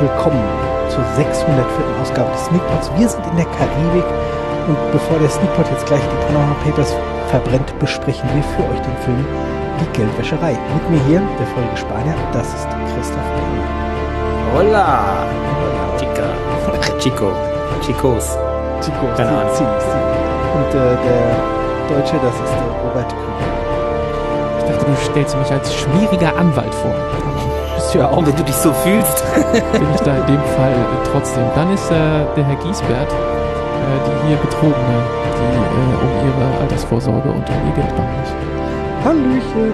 willkommen zur 604. Ausgabe des Sneakpods. Wir sind in der Karibik und bevor der Sneakpod jetzt gleich die Panama Papers verbrennt, besprechen wir für euch den Film Die Geldwäscherei. Mit mir hier, der feurige Spanier, das ist Christoph Berner. Hola! Chica. Chicos. Keine Ahnung. Und der Deutsche, das ist der Robert Krüger. Ich dachte, du stellst mich als schwieriger Anwalt vor. Bist du ja auch, wenn du dich so fühlst. Bin ich da in dem Fall trotzdem. Dann ist der Herr Giesbert, die hier Betrogene, die um ihre Altersvorsorge und um ihr Geld bangen muss. Hallöchen!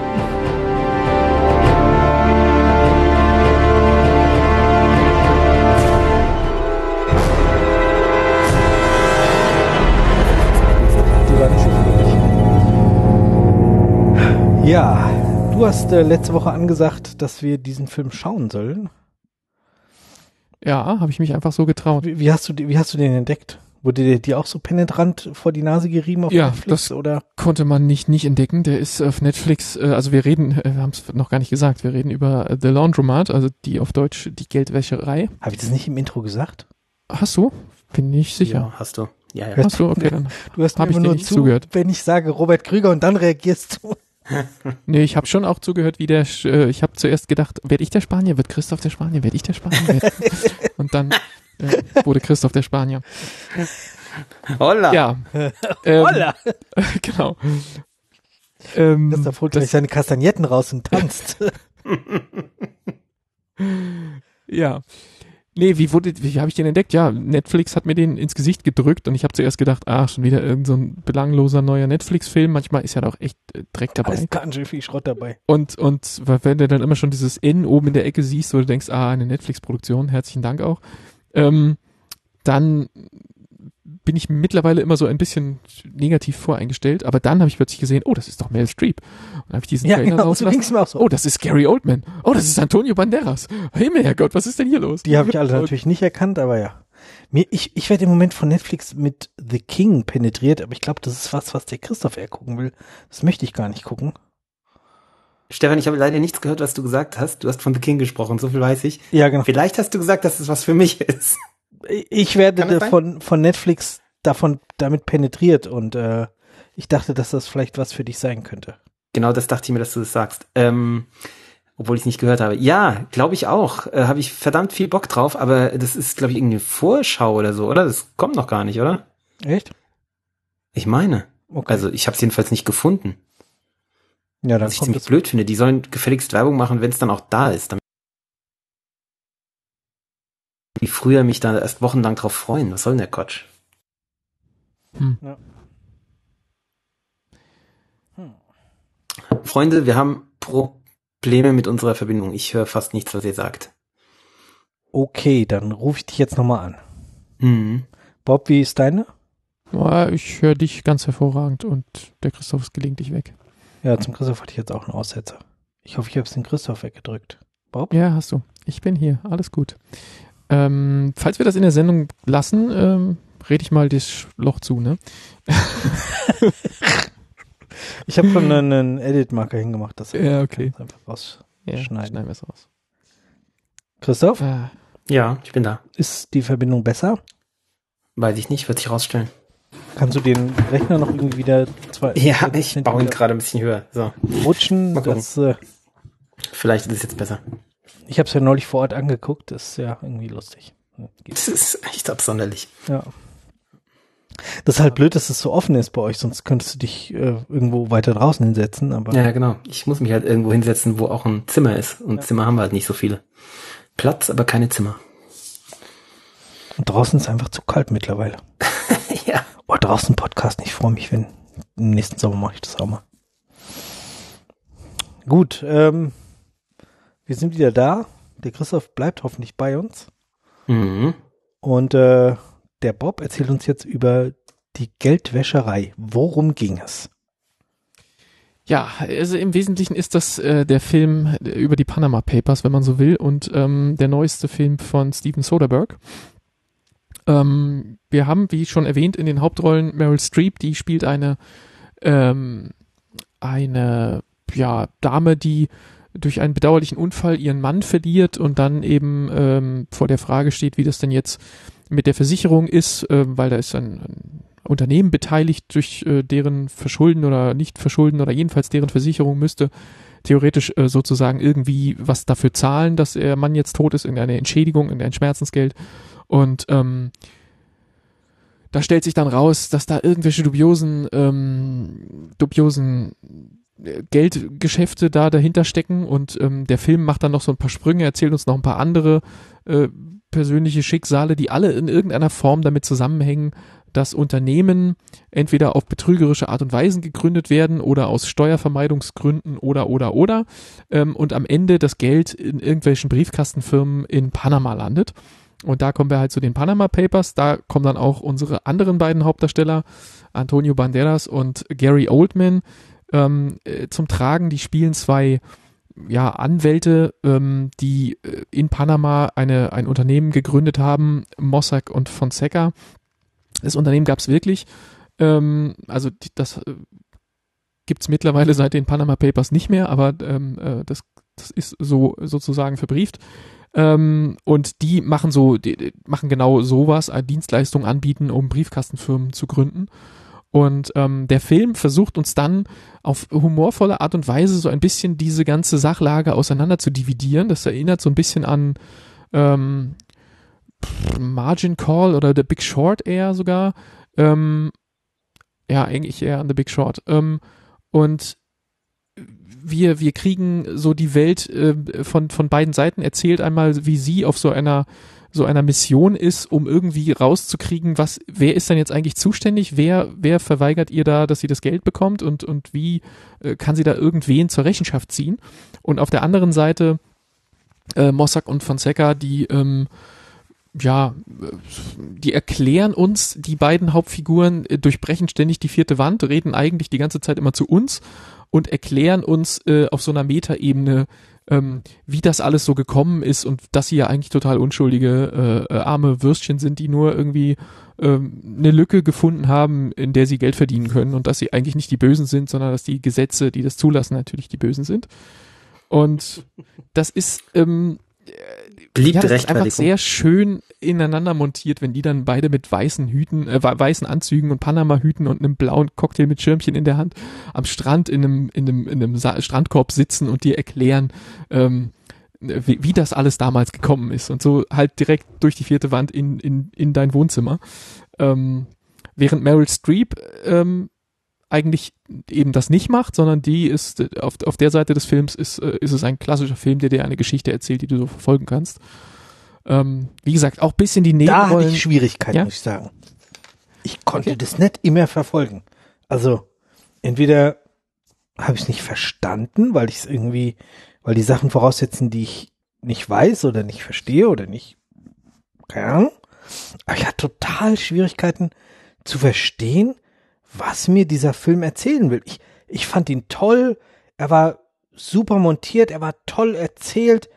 Ja, du hast letzte Woche angesagt, dass wir diesen Film schauen sollen. Ja, habe ich mich einfach so getraut. Wie hast du den entdeckt? Wurde dir auch so penetrant vor die Nase gerieben auf Netflix? Das oder? Konnte man nicht entdecken. Der ist auf Netflix, also wir haben es noch gar nicht gesagt, wir reden über The Laundromat, also die auf Deutsch die Geldwäscherei. Habe ich das nicht im Intro gesagt? Hast du? Bin nicht sicher. Ja, hast du. Ja. Hast du? Okay, dann du hast mir ich nur zugehört. Wenn ich sage Robert Krüger und dann reagierst du. Nee, ich habe schon auch zugehört, ich habe zuerst gedacht, werde ich der Spanier? Wird Christoph der Spanier? Werde ich der Spanier? Und dann wurde Christoph der Spanier. Holla! Ja. Holla! Genau. Christoph holt gleich seine Kastagnetten raus und tanzt. Ja. Nee, wie habe ich den entdeckt? Ja, Netflix hat mir den ins Gesicht gedrückt und ich habe zuerst gedacht, schon wieder irgend so ein belangloser neuer Netflix-Film. Manchmal ist ja da auch echt Dreck dabei. Da ist ganz schön viel Schrott dabei. Und wenn du dann immer schon dieses N oben in der Ecke siehst, wo du denkst, eine Netflix-Produktion, herzlichen Dank auch, dann bin ich mittlerweile immer so ein bisschen negativ voreingestellt, aber dann habe ich plötzlich gesehen, das ist doch Meryl Streep. Und dann habe ich diesen Trailer rausgelassen. So mir auch so. Das ist Gary Oldman. Das ist Antonio Banderas. Himmelherrgott, was ist denn hier los? Die habe ich alle natürlich nicht erkannt, aber ja. Ich werde im Moment von Netflix mit The King penetriert, aber ich glaube, das ist was der Christoph eher gucken will. Das möchte ich gar nicht gucken. Stefan, ich habe leider nichts gehört, was du gesagt hast. Du hast von The King gesprochen, so viel weiß ich. Ja, genau. Vielleicht hast du gesagt, dass es was für mich ist. Ich werde von Netflix damit penetriert und ich dachte, dass das vielleicht was für dich sein könnte. Genau, das dachte ich mir, dass du das sagst. Obwohl ich es nicht gehört habe. Ja, glaube ich auch. Habe ich verdammt viel Bock drauf, aber das ist, glaube ich, irgendeine Vorschau oder so, oder? Das kommt noch gar nicht, oder? Echt? Ich meine. Okay. Also ich habe es jedenfalls nicht gefunden. Ja, dann was ich ziemlich blöd finde. Die sollen gefälligst Werbung machen, wenn es dann auch da ist. Damit die früher mich da erst wochenlang drauf freuen. Was soll denn der Quatsch? Ja. Freunde, wir haben Probleme mit unserer Verbindung. Ich höre fast nichts, was ihr sagt. Okay, dann rufe ich dich jetzt nochmal an. Mhm. Bob, wie ist deine? Ja, ich höre dich ganz hervorragend und der Christoph ist gelegentlich weg. Ja, zum Christoph hatte ich jetzt auch einen Aussetzer. Ich hoffe, ich habe es den Christoph weggedrückt. Bob? Ja, hast du. Ich bin hier. Alles gut. Falls wir das in der Sendung lassen, rede ich mal das Loch zu, ne? Ich habe schon einen Edit-Marker hingemacht. Das ja, okay. Einfach rausschneiden. Ja, schneiden wir es raus. Christoph? Ja, ich bin da. Ist die Verbindung besser? Weiß ich nicht, wird sich rausstellen. Kannst du den Rechner noch irgendwie wieder Ja, ich baue ihn gerade ein bisschen höher. So. Rutschen? Vielleicht ist es jetzt besser. Ich habe es ja neulich vor Ort angeguckt. Das ist ja irgendwie lustig. Das ist echt absonderlich. Ja. Das ist halt blöd, dass es so offen ist bei euch, sonst könntest du dich irgendwo weiter draußen hinsetzen. Aber ja, genau. Ich muss mich halt irgendwo hinsetzen, wo auch ein Zimmer ist. Und Zimmer haben wir halt nicht so viele. Platz, aber keine Zimmer. Und draußen ist einfach zu kalt mittlerweile. Ja. Draußen Podcast. Ich freue mich, wenn im nächsten Sommer mache ich das auch mal. Gut, wir sind wieder da. Der Christoph bleibt hoffentlich bei uns. Mhm. Und der Bob erzählt uns jetzt über die Geldwäscherei. Worum ging es? Ja, also im Wesentlichen ist das der Film über die Panama Papers, wenn man so will, und der neueste Film von Steven Soderbergh. Wir haben, wie schon erwähnt, in den Hauptrollen Meryl Streep, die spielt eine Dame, die durch einen bedauerlichen Unfall ihren Mann verliert und dann eben vor der Frage steht, wie das denn jetzt mit der Versicherung ist, weil da ist ein Unternehmen beteiligt, durch deren Verschulden oder Nicht-Verschulden oder jedenfalls deren Versicherung müsste theoretisch sozusagen irgendwie was dafür zahlen, dass der Mann jetzt tot ist, irgendeine Entschädigung, irgendein Schmerzensgeld. Und da stellt sich dann raus, dass da irgendwelche dubiosen Geldgeschäfte da dahinter stecken und der Film macht dann noch so ein paar Sprünge, erzählt uns noch ein paar andere persönliche Schicksale, die alle in irgendeiner Form damit zusammenhängen, dass Unternehmen entweder auf betrügerische Art und Weise gegründet werden oder aus Steuervermeidungsgründen oder und am Ende das Geld in irgendwelchen Briefkastenfirmen in Panama landet. Und da kommen wir halt zu den Panama Papers, da kommen dann auch unsere anderen beiden Hauptdarsteller, Antonio Banderas und Gary Oldman, zum Tragen. Die spielen zwei Anwälte, die in Panama ein Unternehmen gegründet haben, Mossack und Fonseca. Das Unternehmen gab es wirklich, das gibt es mittlerweile seit den Panama Papers nicht mehr, aber das ist so sozusagen verbrieft. Und die machen genau sowas, eine Dienstleistung anbieten, um Briefkastenfirmen zu gründen. Und der Film versucht uns dann auf humorvolle Art und Weise so ein bisschen diese ganze Sachlage auseinander zu dividieren. Das erinnert so ein bisschen an Margin Call oder The Big Short eher sogar. Eigentlich eher an The Big Short. Und wir kriegen so die Welt von beiden Seiten erzählt, einmal wie sie auf so einer Mission ist, um irgendwie rauszukriegen, wer ist denn jetzt eigentlich zuständig, wer verweigert ihr da, dass sie das Geld bekommt und wie kann sie da irgendwen zur Rechenschaft ziehen. Und auf der anderen Seite Mossack und Fonseca, die erklären uns, die beiden Hauptfiguren durchbrechen ständig die vierte Wand, reden eigentlich die ganze Zeit immer zu uns und erklären uns auf so einer Metaebene, wie das alles so gekommen ist und dass sie ja eigentlich total unschuldige arme Würstchen sind, die nur irgendwie eine Lücke gefunden haben, in der sie Geld verdienen können und dass sie eigentlich nicht die Bösen sind, sondern dass die Gesetze, die das zulassen, natürlich die Bösen sind. Und das ist beliebte das ist einfach Rechtfertigung. sehr schön ineinander montiert, wenn die dann beide mit weißen weißen Anzügen und Panama-Hüten und einem blauen Cocktail mit Schirmchen in der Hand am Strand in einem Strandkorb sitzen und dir erklären, wie das alles damals gekommen ist und so halt direkt durch die vierte Wand in dein Wohnzimmer. Während Meryl Streep eigentlich eben das nicht macht, sondern die ist auf der Seite des Films ist es ein klassischer Film, der dir eine Geschichte erzählt, die du so verfolgen kannst. Wie gesagt, auch ein bisschen die Nebenrollen. Da hatte ich Schwierigkeiten, muss ich sagen. Ich konnte das nicht immer verfolgen. Also, entweder habe ich es nicht verstanden, weil die Sachen voraussetzen, die ich nicht weiß oder nicht verstehe oder nicht, keine Ahnung. Aber ich hatte total Schwierigkeiten zu verstehen, was mir dieser Film erzählen will. Ich fand ihn toll, er war super montiert, er war toll erzählt,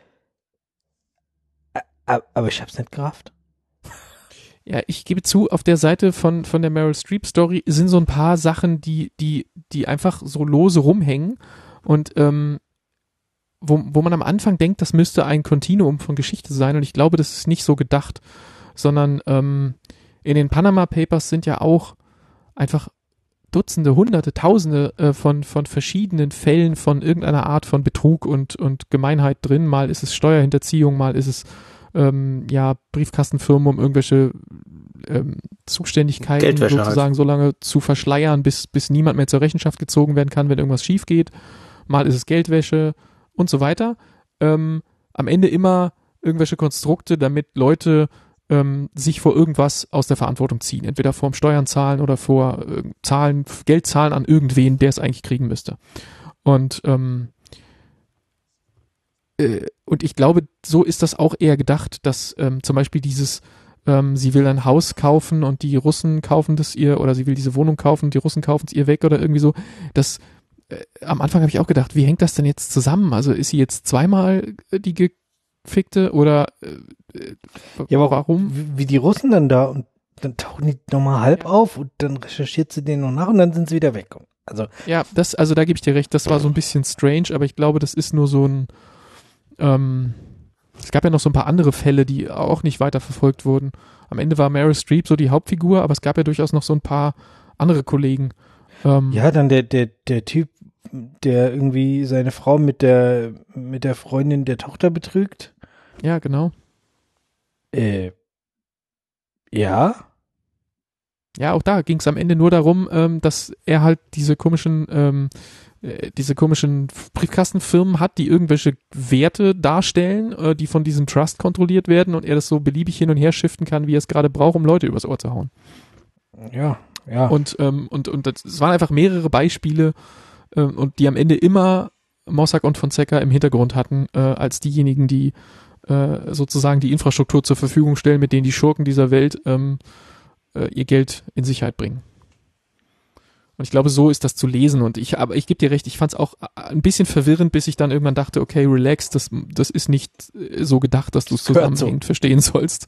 aber ich hab's nicht gerafft. Ja, ich gebe zu, auf der Seite von der Meryl Streep Story sind so ein paar Sachen, die einfach so lose rumhängen und wo man am Anfang denkt, das müsste ein Kontinuum von Geschichte sein und ich glaube, das ist nicht so gedacht, sondern in den Panama Papers sind ja auch einfach Dutzende, Hunderte, Tausende von verschiedenen Fällen von irgendeiner Art von Betrug und Gemeinheit drin. Mal ist es Steuerhinterziehung, mal ist es Briefkastenfirmen, um irgendwelche Zuständigkeiten sozusagen so lange zu verschleiern, bis niemand mehr zur Rechenschaft gezogen werden kann, wenn irgendwas schief geht. Mal ist es Geldwäsche und so weiter. Am Ende immer irgendwelche Konstrukte, damit Leute sich vor irgendwas aus der Verantwortung ziehen. Entweder vorm Steuern zahlen oder vor Geld zahlen an irgendwen, der es eigentlich kriegen müsste. Und ich glaube, so ist das auch eher gedacht, dass zum Beispiel dieses, sie will ein Haus kaufen und die Russen kaufen das ihr, oder sie will diese Wohnung kaufen und die Russen kaufen es ihr weg oder irgendwie so. Das am Anfang habe ich auch gedacht, wie hängt das denn jetzt zusammen? Also ist sie jetzt zweimal die Gefickte oder ja, aber warum? Wie die Russen dann da und dann tauchen die nochmal halb auf und dann recherchiert sie den noch nach und dann sind sie wieder weg. Also Ja, also da gebe ich dir recht, das war so ein bisschen strange, aber ich glaube, das ist nur so ein, es gab ja noch so ein paar andere Fälle, die auch nicht weiter verfolgt wurden. Am Ende war Meryl Streep so die Hauptfigur, aber es gab ja durchaus noch so ein paar andere Kollegen. ja, dann der Typ, der irgendwie seine Frau mit der Freundin der Tochter betrügt. Ja, genau. Ja. Ja, auch da ging es am Ende nur darum, dass er halt diese komischen Briefkastenfirmen hat, die irgendwelche Werte darstellen, die von diesem Trust kontrolliert werden und er das so beliebig hin und her shiften kann, wie er es gerade braucht, um Leute übers Ohr zu hauen. Ja, ja. Und es waren einfach mehrere Beispiele und die am Ende immer Mossack und Fonseca im Hintergrund hatten, als diejenigen, die sozusagen die Infrastruktur zur Verfügung stellen, mit denen die Schurken dieser Welt ihr Geld in Sicherheit bringen. Und ich glaube, so ist das zu lesen. Aber ich gebe dir recht, ich fand es auch ein bisschen verwirrend, bis ich dann irgendwann dachte, okay, relax, das ist nicht so gedacht, dass du es zusammenhängend verstehen sollst.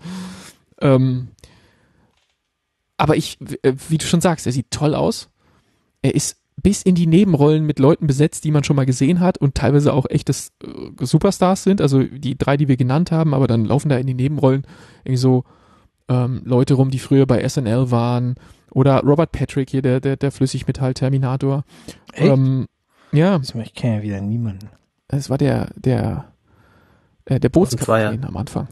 Aber wie du schon sagst, er sieht toll aus. Er ist bis in die Nebenrollen mit Leuten besetzt, die man schon mal gesehen hat und teilweise auch echtes Superstars sind. Also die 3, die wir genannt haben, aber dann laufen da in die Nebenrollen irgendwie so Leute rum, die früher bei SNL waren. Oder Robert Patrick hier, der Flüssigmetall-Terminator. Ja. Ich kenne ja wieder niemanden. Das war der Bootskapitän am Anfang.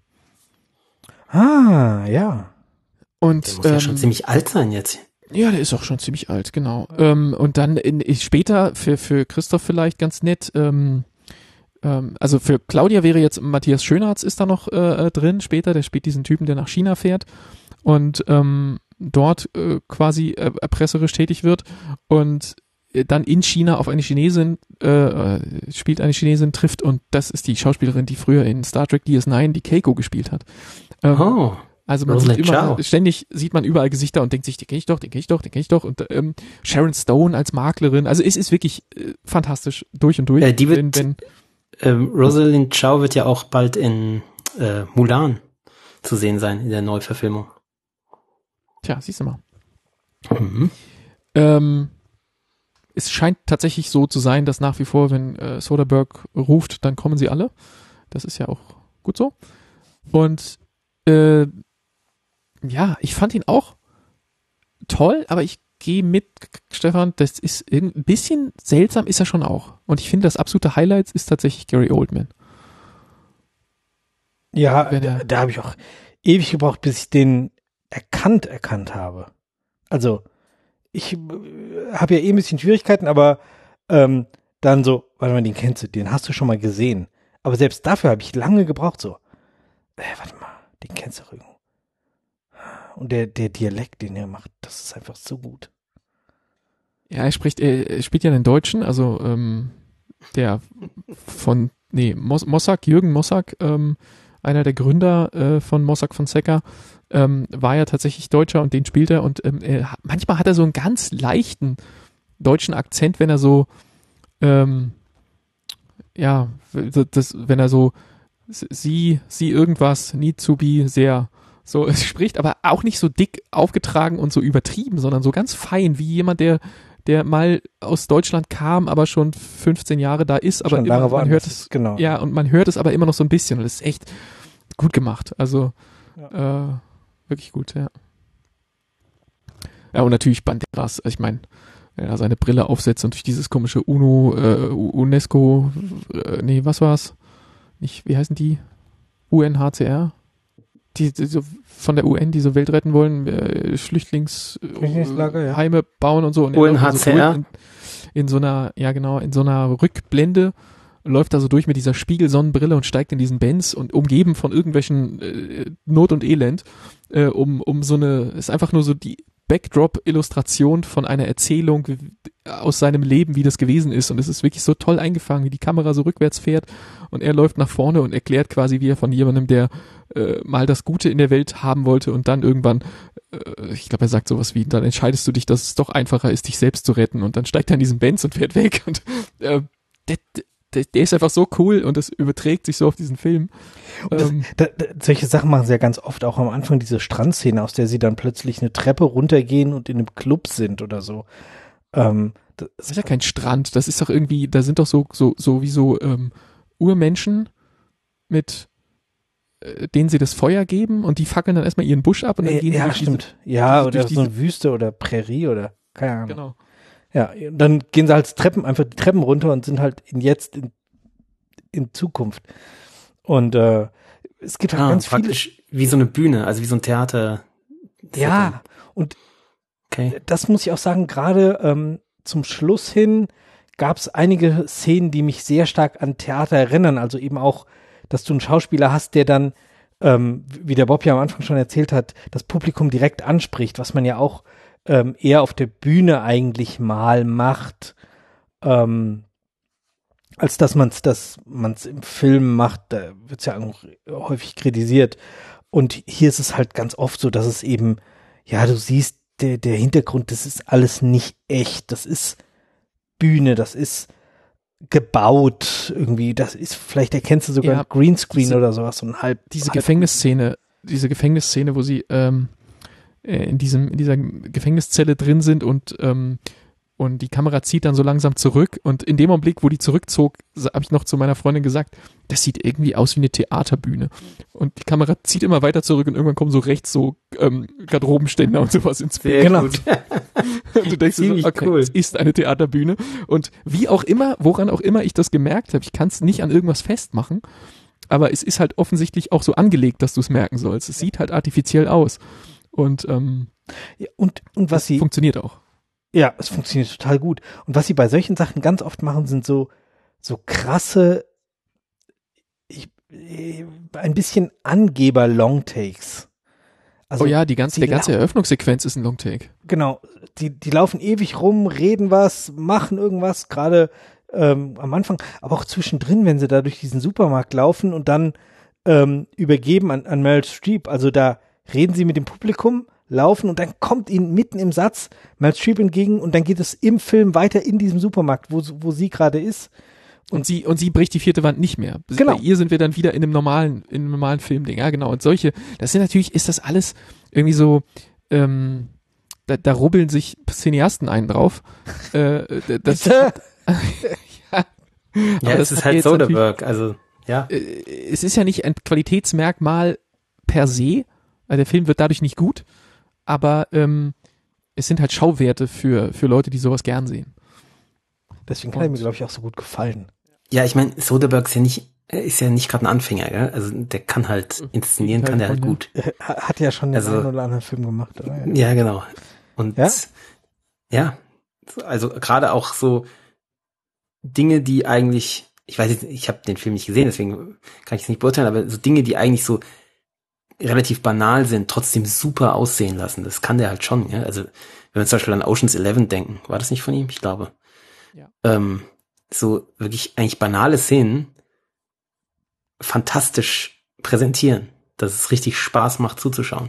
Ah, ja. Und der muss ja schon ziemlich alt sein jetzt. Ja, der ist auch schon ziemlich alt, genau. Und dann später für Christoph vielleicht ganz nett, also für Claudia wäre jetzt Matthias Schönartz ist da noch drin später, der spielt diesen Typen, der nach China fährt und dort quasi erpresserisch tätig wird und dann in China auf eine Chinesin spielt eine Chinesin, trifft und das ist die Schauspielerin, die früher in Star Trek DS9 die Keiko gespielt hat. Also man sieht immer, ständig sieht man überall Gesichter und denkt sich, den kenn ich doch. Und Sharon Stone als Maklerin, also es ist wirklich fantastisch, durch und durch. Die wird, Rosalind Chow wird ja auch bald in Mulan zu sehen sein, in der Neuverfilmung. Tja, siehst du mal. Es scheint tatsächlich so zu sein, dass nach wie vor, wenn Soderbergh ruft, dann kommen sie alle. Das ist ja auch gut so. Und ja, ich fand ihn auch toll, aber ich gehe mit, Stefan, das ist ein bisschen seltsam ist er schon auch. Und ich finde, das absolute Highlight ist tatsächlich Gary Oldman. Ja, da habe ich auch ewig gebraucht, bis ich den erkannt habe. Also, ich habe ja ein bisschen Schwierigkeiten, aber dann so, warte mal, den kennst du, den hast du schon mal gesehen. Aber selbst dafür habe ich lange gebraucht, so. Warte mal, den kennst du doch irgendwo. Und der Dialekt, den er macht, das ist einfach so gut. Ja, er spielt ja den Deutschen, also der von, Mossack, Jürgen Mossack, einer der Gründer von Mossack Fonseca, war ja tatsächlich Deutscher und den spielt er und manchmal hat er so einen ganz leichten deutschen Akzent, wenn er so wenn er so sie irgendwas, need to be, sehr so spricht, aber auch nicht so dick aufgetragen und so übertrieben, sondern so ganz fein, wie jemand, der mal aus Deutschland kam, aber schon 15 Jahre da ist, aber immer, man hört es, genau. Ja, und man hört es aber immer noch so ein bisschen und das ist echt gut gemacht, also wirklich gut, ja. Ja, und natürlich Banderas, ich meine, wenn er seine Brille aufsetzt und durch dieses komische UNESCO, was war's? Nicht, wie heißen die? UNHCR? Die so von der UN, die so Welt retten wollen, Flüchtlingsheime bauen und so. Und UNHCR? In so einer Rückblende läuft er so durch mit dieser Spiegelsonnenbrille und steigt in diesen Benz und umgeben von irgendwelchen Not und Elend, ist einfach nur so die Backdrop-Illustration von einer Erzählung aus seinem Leben, wie das gewesen ist. Und es ist wirklich so toll eingefangen, wie die Kamera so rückwärts fährt und er läuft nach vorne und erklärt quasi, wie er von jemandem, der mal das Gute in der Welt haben wollte und dann irgendwann, ich glaube, er sagt sowas wie, dann entscheidest du dich, dass es doch einfacher ist, dich selbst zu retten und dann steigt er in diesen Benz und fährt weg und der ist einfach so cool und das überträgt sich so auf diesen Film. Solche Sachen machen sie ja ganz oft, auch am Anfang diese Strandszene, aus der sie dann plötzlich eine Treppe runtergehen und in einem Club sind oder so. Das ist ja kein Strand, das ist doch irgendwie, da sind doch so Urmenschen mit denen sie das Feuer geben und die fackeln dann erstmal ihren Busch ab und dann gehen sie durch stimmt. Oder so eine Wüste oder Prärie oder keine Ahnung. Genau. Ja, und dann gehen sie halt einfach die Treppen runter und sind halt in Zukunft. Und es gibt halt ganz praktisch wie so eine Bühne, also wie so ein Theater. Ja, und das muss ich auch sagen, gerade zum Schluss hin gab es einige Szenen, die mich sehr stark an Theater erinnern, also eben auch, dass du einen Schauspieler hast, der dann, wie der Bob ja am Anfang schon erzählt hat, das Publikum direkt anspricht, was man ja auch eher auf der Bühne eigentlich mal macht, als dass man's im Film macht, da wird's ja auch häufig kritisiert. Und hier ist es halt ganz oft so, dass es eben, ja, du siehst, der Hintergrund, das ist alles nicht echt, das ist Bühne, das ist gebaut irgendwie, das ist, vielleicht erkennst du sogar ein Greenscreen oder sowas, so ein diese Gefängnisszene, wo sie in dieser Gefängniszelle drin sind und die Kamera zieht dann so langsam zurück und in dem Augenblick, wo die zurückzog, habe ich noch zu meiner Freundin gesagt, das sieht irgendwie aus wie eine Theaterbühne und die Kamera zieht immer weiter zurück und irgendwann kommen so rechts so Garderobenständer und sowas ins Bild. Genau. Und du denkst dir so, okay, es ist eine Theaterbühne und wie auch immer, woran auch immer ich das gemerkt habe, ich kann es nicht an irgendwas festmachen, aber es ist halt offensichtlich auch so angelegt, dass du es merken sollst. Es sieht halt artifiziell aus und was sie funktioniert auch. Ja, es funktioniert total gut. Und was sie bei solchen Sachen ganz oft machen, sind so krasse, ein bisschen Angeber-Longtakes. Also die ganze Eröffnungssequenz ist ein Longtake. Genau, die laufen ewig rum, reden was, machen irgendwas, gerade am Anfang, aber auch zwischendrin, wenn sie da durch diesen Supermarkt laufen und dann übergeben an Meryl Streep. Also da reden sie mit dem Publikum, laufen und dann kommt ihnen mitten im Satz Meryl Streep entgegen und dann geht es im Film weiter in diesem Supermarkt, wo sie gerade ist. Und sie bricht die vierte Wand nicht mehr. Genau. Bei ihr sind wir dann wieder in einem normalen Filmding. Ja, genau. Und solche, das sind natürlich, ist das alles irgendwie so, da rubbeln sich Cineasten einen drauf. Das das ist halt Soderbergh, also, ja. Es ist ja nicht ein Qualitätsmerkmal per se, also der Film wird dadurch nicht gut, aber es sind halt Schauwerte für Leute, die sowas gern sehen. Deswegen kann er mir, glaube ich, auch so gut gefallen. Ja, ich meine, Soderbergh ist ja nicht gerade ein Anfänger, gell? Also der kann halt inszenieren, kann der halt gut. Hat ja schon den einen oder anderen Film gemacht. Oder? Ja, genau. Und ja, also gerade auch so Dinge, die eigentlich, ich weiß jetzt, ich habe den Film nicht gesehen, deswegen kann ich es nicht beurteilen, aber so Dinge, die eigentlich so relativ banal sind, trotzdem super aussehen lassen. Das kann der halt schon. Ja? Also wenn wir zum Beispiel an Ocean's 11 denken, war das nicht von ihm? Ich glaube. Ja. So wirklich eigentlich banale Szenen fantastisch präsentieren, dass es richtig Spaß macht zuzuschauen.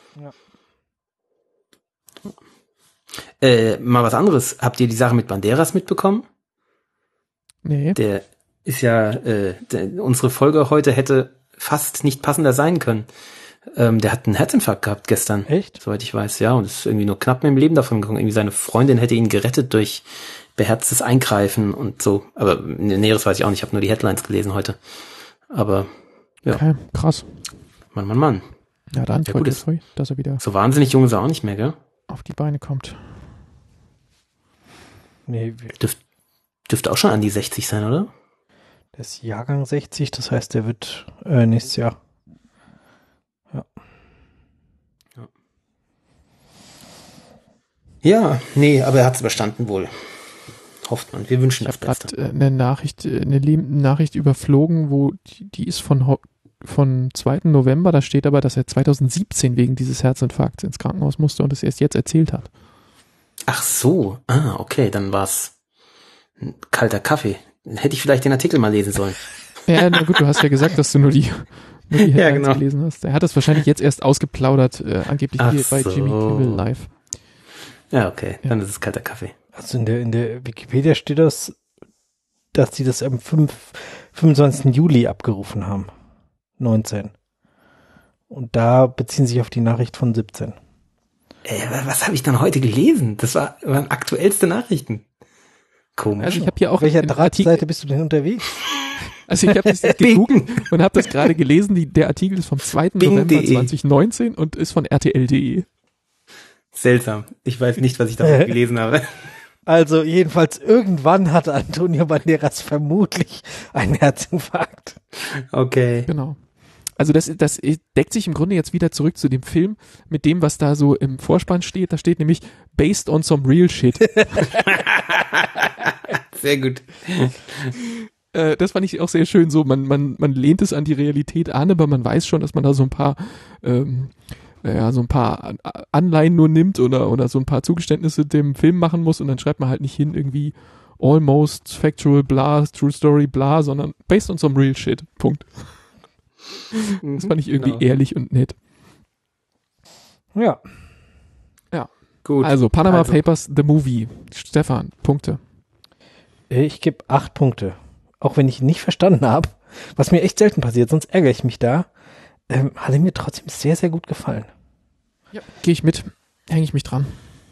Ja. Mal was anderes. Habt ihr die Sache mit Banderas mitbekommen? Nee. Der ist ja, unsere Folge heute hätte fast nicht passender sein können. Der hat einen Herzinfarkt gehabt gestern. Echt? Soweit ich weiß, ja. Und ist irgendwie nur knapp mit dem Leben davon gekommen. Irgendwie seine Freundin hätte ihn gerettet durch beherztes Eingreifen und so. Aber Näheres weiß ich auch nicht. Ich habe nur die Headlines gelesen heute. Aber, ja. Okay, krass. Mann. Ja, dann ja, gut, dass er wieder so wahnsinnig jung ist er auch nicht mehr, gell? auf die Beine kommt. Nee, dürfte auch schon an die 60 sein, oder? Der ist Jahrgang 60, das heißt, der wird nächstes Jahr. Ja, nee, aber er hat es überstanden wohl. Hofft man. Wir wünschen das Beste. Ich habe gerade eine Nachricht überflogen, wo die ist von 2. November, da steht aber, dass er 2017 wegen dieses Herzinfarkts ins Krankenhaus musste und es erst jetzt erzählt hat. Ach so, okay, dann war's ein kalter Kaffee. Dann hätte ich vielleicht den Artikel mal lesen sollen. Ja, na gut, du hast ja gesagt, dass du nur die Headlines ja, genau. gelesen hast. Er hat das wahrscheinlich jetzt erst ausgeplaudert, angeblich hier bei Jimmy Kimmel Live. Ja, okay, dann ist es kalter Kaffee. Also in der Wikipedia steht das, dass sie das am 25. Juli abgerufen haben. 19. Und da beziehen sich auf die Nachricht von 17. Was habe ich dann heute gelesen? Das waren aktuellste Nachrichten. Komisch. Also ich habe hier auch Auf welcher Drahtseite bist du denn unterwegs? Also ich habe das jetzt gegoogelt und habe das gerade gelesen. Der Artikel ist vom 2. November 2019 und ist von RTL.de. Seltsam. Ich weiß nicht, was ich da gelesen habe. Also jedenfalls irgendwann hatte Antonio Banderas vermutlich einen Herzinfarkt. Okay. Genau. Also das deckt sich im Grunde jetzt wieder zurück zu dem Film mit dem, was da so im Vorspann steht. Da steht nämlich based on some real shit. Sehr gut. Das fand ich auch sehr schön. So, man lehnt es an die Realität an, aber man weiß schon, dass man da so ein paar Anleihen nur nimmt oder so ein paar Zugeständnisse dem Film machen muss und dann schreibt man halt nicht hin irgendwie almost factual bla, true story bla, sondern based on some real shit. Punkt. Das fand ich irgendwie ehrlich und nett. Ja. Ja. Gut. Also, Panama Papers, the movie. Stefan, Punkte. Ich gebe 8 Punkte. Auch wenn ich ihn nicht verstanden habe, was mir echt selten passiert, sonst ärgere ich mich da, hat er mir trotzdem sehr, sehr gut gefallen. Ja. Gehe ich mit. Hänge ich mich dran.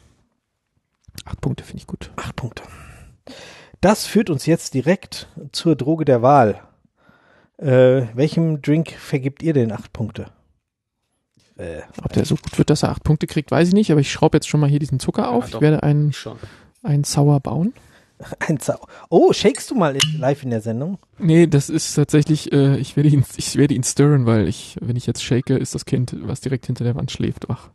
8 Punkte finde ich gut. 8 Punkte. Das führt uns jetzt direkt zur Droge der Wahl. Welchem Drink vergibt ihr denn 8 Punkte? Ob der so gut wird, dass er 8 Punkte kriegt, weiß ich nicht, aber ich schraube jetzt schon mal hier diesen Zucker auf. Doch, ich werde einen Sour bauen. Oh, shakest du mal live in der Sendung? Nee, das ist tatsächlich, ich werde ihn stirren, weil wenn ich jetzt shake, ist das Kind, was direkt hinter der Wand schläft, wach.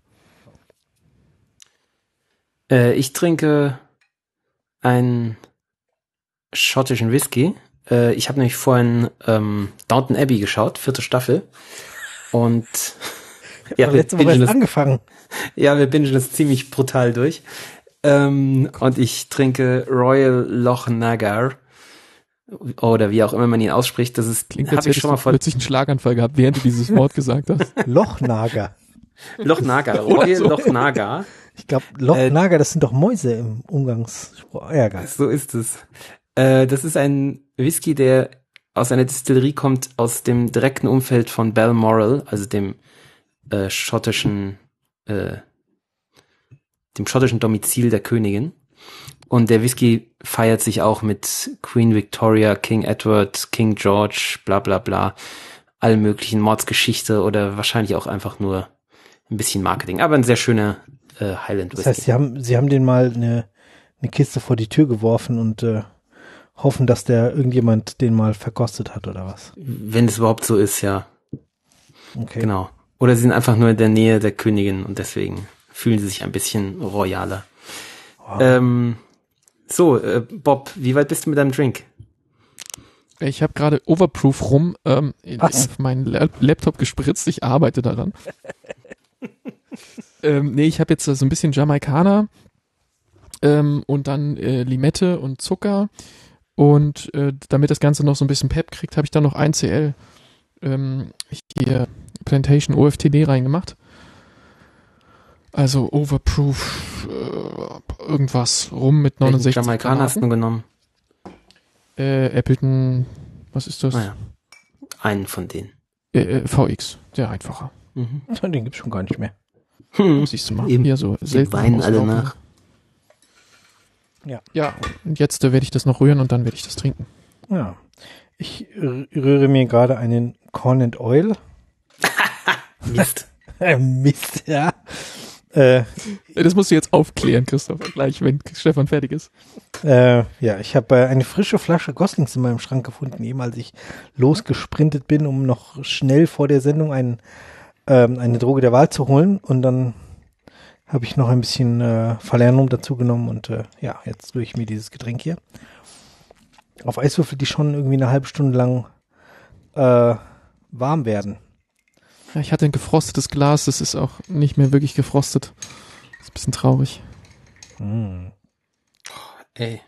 Ich trinke einen schottischen Whisky. Ich habe nämlich vorhin Downton Abbey geschaut, 4. Staffel. Und ja, letzte Woche erst angefangen. Ja, wir bingen das ziemlich brutal durch. Und ich trinke Royal Loch Nagar oder wie auch immer man ihn ausspricht. Das ist, klingt, als hättest du plötzlich einen Schlaganfall gehabt, während du dieses Wort gesagt hast. Loch Nagar. Loch Nagar, Royal so. Loch Nagar. Ich glaube, Loch Nagar, das sind doch Mäuse im Umgangsspruch. Ja, geil. So ist es. Das ist ein Whisky, der aus einer Distillerie kommt, aus dem direkten Umfeld von Balmoral, also dem schottischen Domizil der Königin. Und der Whisky feiert sich auch mit Queen Victoria, King Edward, King George, bla bla bla, allen möglichen Mordsgeschichte oder wahrscheinlich auch einfach nur ein bisschen Marketing. Aber ein sehr schöner Highland Whisky. Das heißt, Sie haben den mal eine Kiste vor die Tür geworfen und hoffen, dass irgendjemand den mal verkostet hat oder was? Wenn es überhaupt so ist, ja. Okay. Genau. Oder sie sind einfach nur in der Nähe der Königin und deswegen fühlen sie sich ein bisschen royaler. Wow. Bob, wie weit bist du mit deinem Drink? Ich habe gerade Overproof rum auf meinen Laptop gespritzt. Ich arbeite daran. Ich habe jetzt so ein bisschen Jamaikaner und dann Limette und Zucker. Und damit das Ganze noch so ein bisschen Pep kriegt, habe ich dann noch 1 CL hier Plantation OFTD reingemacht. Also Overproof irgendwas rum mit 69 Jamaikaner hast du genommen? Appleton, was ist das? Naja, einen von denen. VX, sehr einfacher. Mhm. Den gibt's schon gar nicht mehr. Siehst du mal, eben. Hier so selten weinen alle nach. Ja, und jetzt werde ich das noch rühren und dann werde ich das trinken. Ja, ich rühre mir gerade einen Corn and Oil. Mist. Mist, ja. Das musst du jetzt aufklären, Christoph, gleich, wenn Stefan fertig ist. Ich habe eine frische Flasche Goslings in meinem Schrank gefunden, eben als ich losgesprintet bin, um noch schnell vor der Sendung eine Droge der Wahl zu holen. Und dann habe ich noch ein bisschen Falernum dazu genommen und jetzt rühre ich mir dieses Getränk hier. Auf Eiswürfel, die schon irgendwie eine halbe Stunde lang warm werden. Ja, ich hatte ein gefrostetes Glas, das ist auch nicht mehr wirklich gefrostet. Das ist ein bisschen traurig. Ey.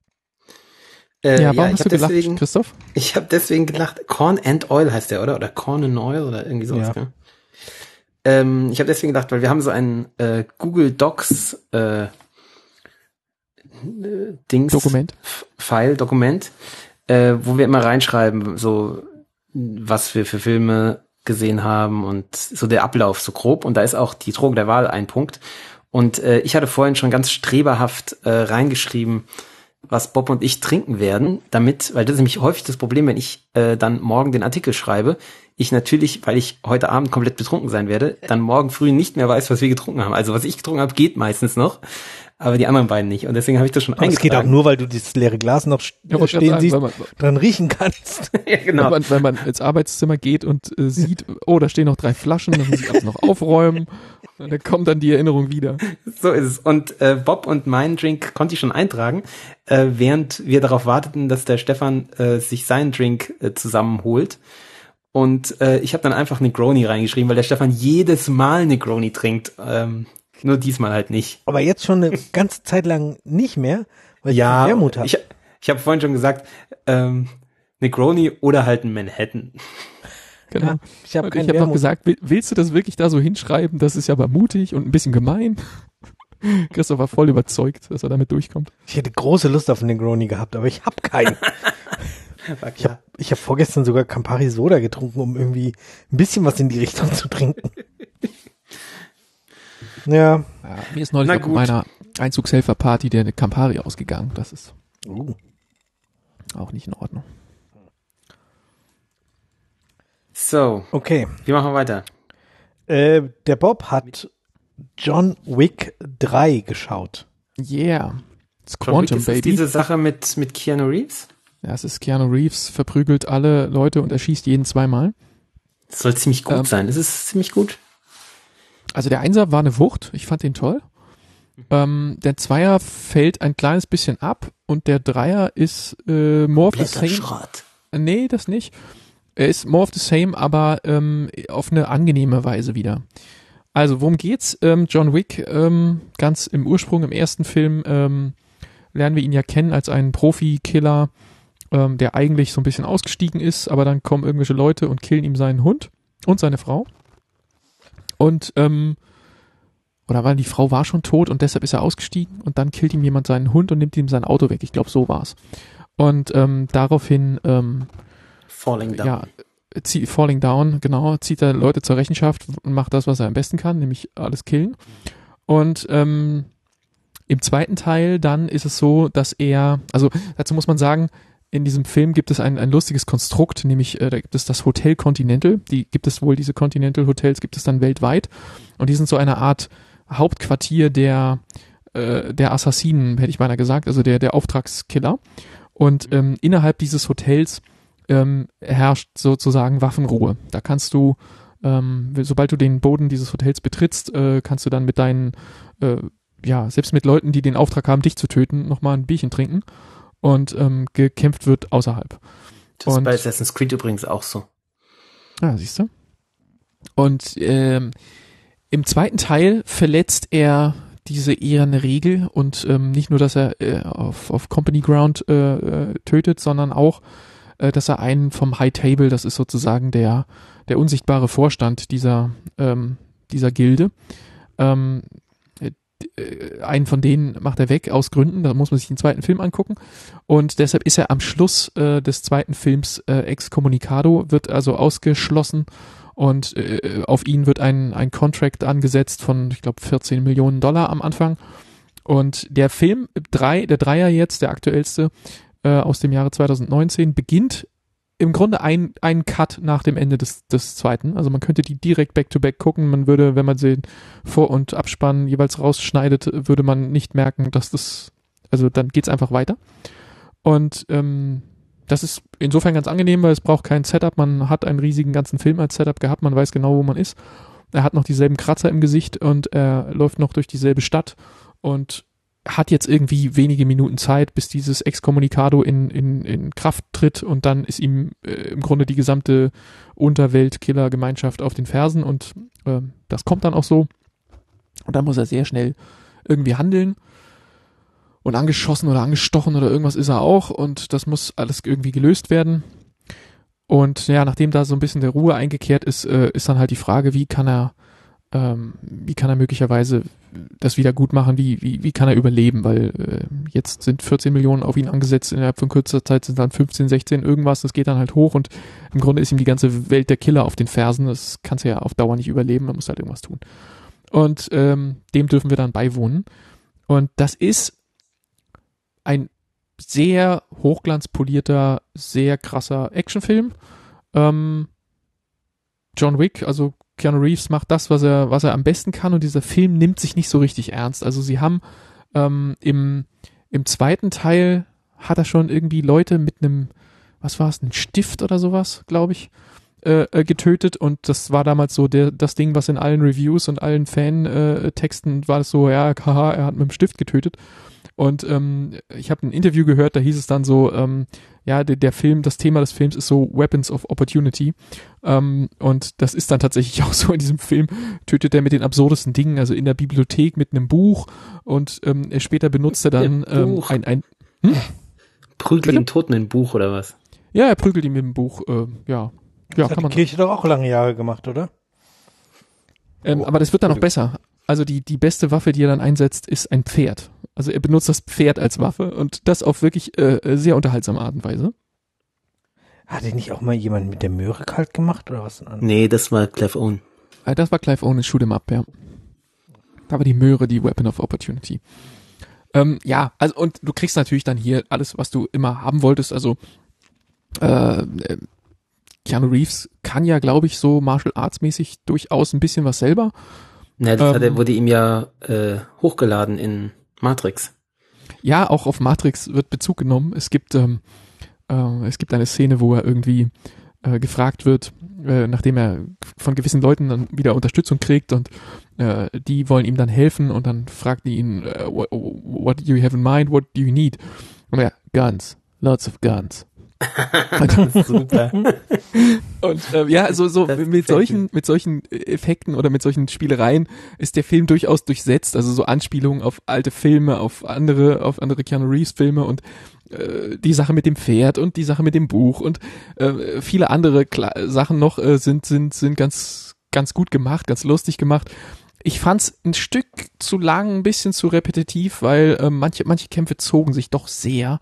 Warum hast du gelacht, Christoph? Ich habe deswegen gelacht, Corn and Oil heißt der, oder? Oder Corn and Oil oder irgendwie sowas, ja. Ich habe deswegen gedacht, weil wir haben so ein Google Docs Dokument, wo wir immer reinschreiben, so was wir für Filme gesehen haben und so der Ablauf so grob. Und da ist auch die Droge der Wahl ein Punkt. Und ich hatte vorhin schon ganz streberhaft reingeschrieben, was Bob und ich trinken werden, damit, weil das ist nämlich häufig das Problem, wenn ich dann morgen den Artikel schreibe, ich natürlich, weil ich heute Abend komplett betrunken sein werde, dann morgen früh nicht mehr weiß, was wir getrunken haben. Also was ich getrunken habe, geht meistens noch, aber die anderen beiden nicht. Und deswegen habe ich das schon eingetragen. Es geht auch nur, weil du dieses leere Glas noch stehen siehst, dran riechen kannst. Ja, genau. Wenn man ins Arbeitszimmer geht und sieht, oh, da stehen noch 3 Flaschen, dann muss ich alles noch aufräumen. Und dann kommt dann die Erinnerung wieder. So ist es. Und Bob und meinen Drink konnte ich schon eintragen, während wir darauf warteten, dass der Stefan sich seinen Drink zusammenholt. Und ich habe dann einfach Negroni reingeschrieben, weil der Stefan jedes Mal Negroni trinkt. Nur diesmal halt nicht. Aber jetzt schon eine ganze Zeit lang nicht mehr, weil ich Wermut habe. Ich habe vorhin schon gesagt, Negroni oder halt ein Manhattan. Genau. Ja, ich habe noch gesagt, willst du das wirklich da so hinschreiben? Das ist ja aber mutig und ein bisschen gemein. Christoph war voll überzeugt, dass er damit durchkommt. Ich hätte große Lust auf einen Negroni gehabt, aber ich habe keinen. Ich hab vorgestern sogar Campari Soda getrunken, um irgendwie ein bisschen was in die Richtung zu trinken. Ja. Mir ist neulich auf meiner Einzugshelferparty der Campari ausgegangen. Das ist auch nicht in Ordnung. So. Okay. Wir machen weiter. Der Bob hat John Wick 3 geschaut. Yeah. It's Quantum, ist Baby. Diese Sache mit Keanu Reeves? Ja, es ist Keanu Reeves, verprügelt alle Leute und erschießt jeden 2-mal. Das soll ziemlich gut sein. Ist es ziemlich gut? Also der Einser war eine Wucht. Ich fand den toll. Der Zweier fällt ein kleines bisschen ab und der Dreier ist more of the same. Nee, das nicht. Er ist more of the same, aber auf eine angenehme Weise wieder. Also, worum geht's? John Wick, ganz im Ursprung, im ersten Film, lernen wir ihn ja kennen als einen Profi-Killer, der eigentlich so ein bisschen ausgestiegen ist, aber dann kommen irgendwelche Leute und killen ihm seinen Hund und seine Frau. Und, oder weil die Frau war schon tot und deshalb ist er ausgestiegen und dann killt ihm jemand seinen Hund und nimmt ihm sein Auto weg. Ich glaube, so war's. Und daraufhin Falling Down. Ja, Falling Down, genau, zieht er Leute zur Rechenschaft und macht das, was er am besten kann, nämlich alles killen. Und im zweiten Teil dann ist es so, dass er, also dazu muss man sagen, in diesem Film gibt es ein lustiges Konstrukt, nämlich da gibt es das Hotel Continental, diese Continental Hotels gibt es dann weltweit und die sind so eine Art Hauptquartier der Assassinen, hätte ich beinahe gesagt, also der Auftragskiller. Und innerhalb dieses Hotels herrscht sozusagen Waffenruhe. Da kannst du, sobald du den Boden dieses Hotels betrittst, kannst du dann mit deinen, selbst mit Leuten, die den Auftrag haben, dich zu töten, nochmal ein Bierchen trinken und gekämpft wird außerhalb. Das ist bei Assassin's Creed übrigens auch so. Ja, siehst du. Und im zweiten Teil verletzt er diese eherne Regel und nicht nur, dass er auf Company Ground tötet, sondern auch dass er einen vom High Table, das ist sozusagen der unsichtbare Vorstand dieser Gilde, einen von denen macht er weg aus Gründen, da muss man sich den zweiten Film angucken und deshalb ist er am Schluss des zweiten Films excommunicado, wird also ausgeschlossen und auf ihn wird ein Contract angesetzt von, ich glaube, $14 Millionen am Anfang und der Film der Dreier jetzt, der aktuellste, aus dem Jahre 2019, beginnt im Grunde ein Cut nach dem Ende des zweiten. Also man könnte die direkt back-to-back gucken. Man würde, wenn man sie Vor- und Abspann jeweils rausschneidet, würde man nicht merken, dann geht's einfach weiter. Und das ist insofern ganz angenehm, weil es braucht kein Setup. Man hat einen riesigen ganzen Film als Setup gehabt. Man weiß genau, wo man ist. Er hat noch dieselben Kratzer im Gesicht und er läuft noch durch dieselbe Stadt und hat jetzt irgendwie wenige Minuten Zeit, bis dieses Excommunicado in Kraft tritt und dann ist ihm im Grunde die gesamte Unterwelt-Killer-Gemeinschaft auf den Fersen und das kommt dann auch so und dann muss er sehr schnell irgendwie handeln und angeschossen oder angestochen oder irgendwas ist er auch und das muss alles irgendwie gelöst werden und ja, nachdem da so ein bisschen der Ruhe eingekehrt ist, ist dann halt die Frage, wie kann er möglicherweise das wieder gut machen, wie kann er überleben, weil jetzt sind 14 Millionen auf ihn angesetzt, innerhalb von kürzester Zeit sind dann 15, 16 irgendwas, das geht dann halt hoch und im Grunde ist ihm die ganze Welt der Killer auf den Fersen, das kannst du ja auf Dauer nicht überleben, man muss halt irgendwas tun. Und dem dürfen wir dann beiwohnen und das ist ein sehr hochglanzpolierter, sehr krasser Actionfilm. John Wick, also Keanu Reeves macht das, was er am besten kann, und dieser Film nimmt sich nicht so richtig ernst. Also sie haben im zweiten Teil hat er schon irgendwie Leute mit einem, was war es, ein Stift oder sowas, glaube ich, getötet, und das war damals so das Ding, was in allen Reviews und allen Fan-Texten war das so, ja, haha, er hat mit dem Stift getötet. Und ich habe ein Interview gehört, da hieß es dann so, ja, der Film, das Thema des Films ist so Weapons of Opportunity. Und das ist dann tatsächlich auch so in diesem Film, tötet er mit den absurdesten Dingen, also in der Bibliothek mit einem Buch, und später benutzt er dann Prügelt den Toten in ein Buch oder was? Ja, er prügelt ihn mit dem Buch, ja. Ja, das hat die Kirche doch auch lange Jahre gemacht, oder? Aber das wird dann noch besser. Also die beste Waffe, die er dann einsetzt, ist ein Pferd. Also er benutzt das Pferd als Waffe, und das auf wirklich sehr unterhaltsame Art und Weise. Hat er nicht auch mal jemand mit der Möhre kalt gemacht oder was? Nee, das war Clive Owen. Das war Clive Owen in Shoot 'em Up, ja. Da war die Möhre die Weapon of Opportunity. Ja, also und du kriegst natürlich dann hier alles, was du immer haben wolltest. Also Keanu Reeves kann ja, glaube ich, so Martial Arts mäßig durchaus ein bisschen was selber. Na, das wurde ihm ja hochgeladen in Matrix. Ja, auch auf Matrix wird Bezug genommen. Es gibt eine Szene, wo er irgendwie gefragt wird, nachdem er von gewissen Leuten dann wieder Unterstützung kriegt, und die wollen ihm dann helfen, und dann fragt die ihn, what do you have in mind, what do you need? Und er, Guns, lots of guns. Super. Und ja, so mit solchen Effekten oder mit solchen Spielereien ist der Film durchaus durchsetzt, also so Anspielungen auf alte Filme, auf andere Keanu Reeves Filme, und die Sache mit dem Pferd und die Sache mit dem Buch und viele andere Sachen noch sind ganz gut gemacht, ganz lustig gemacht. Ich fand's ein Stück zu lang, ein bisschen zu repetitiv, weil manche Kämpfe zogen sich doch sehr.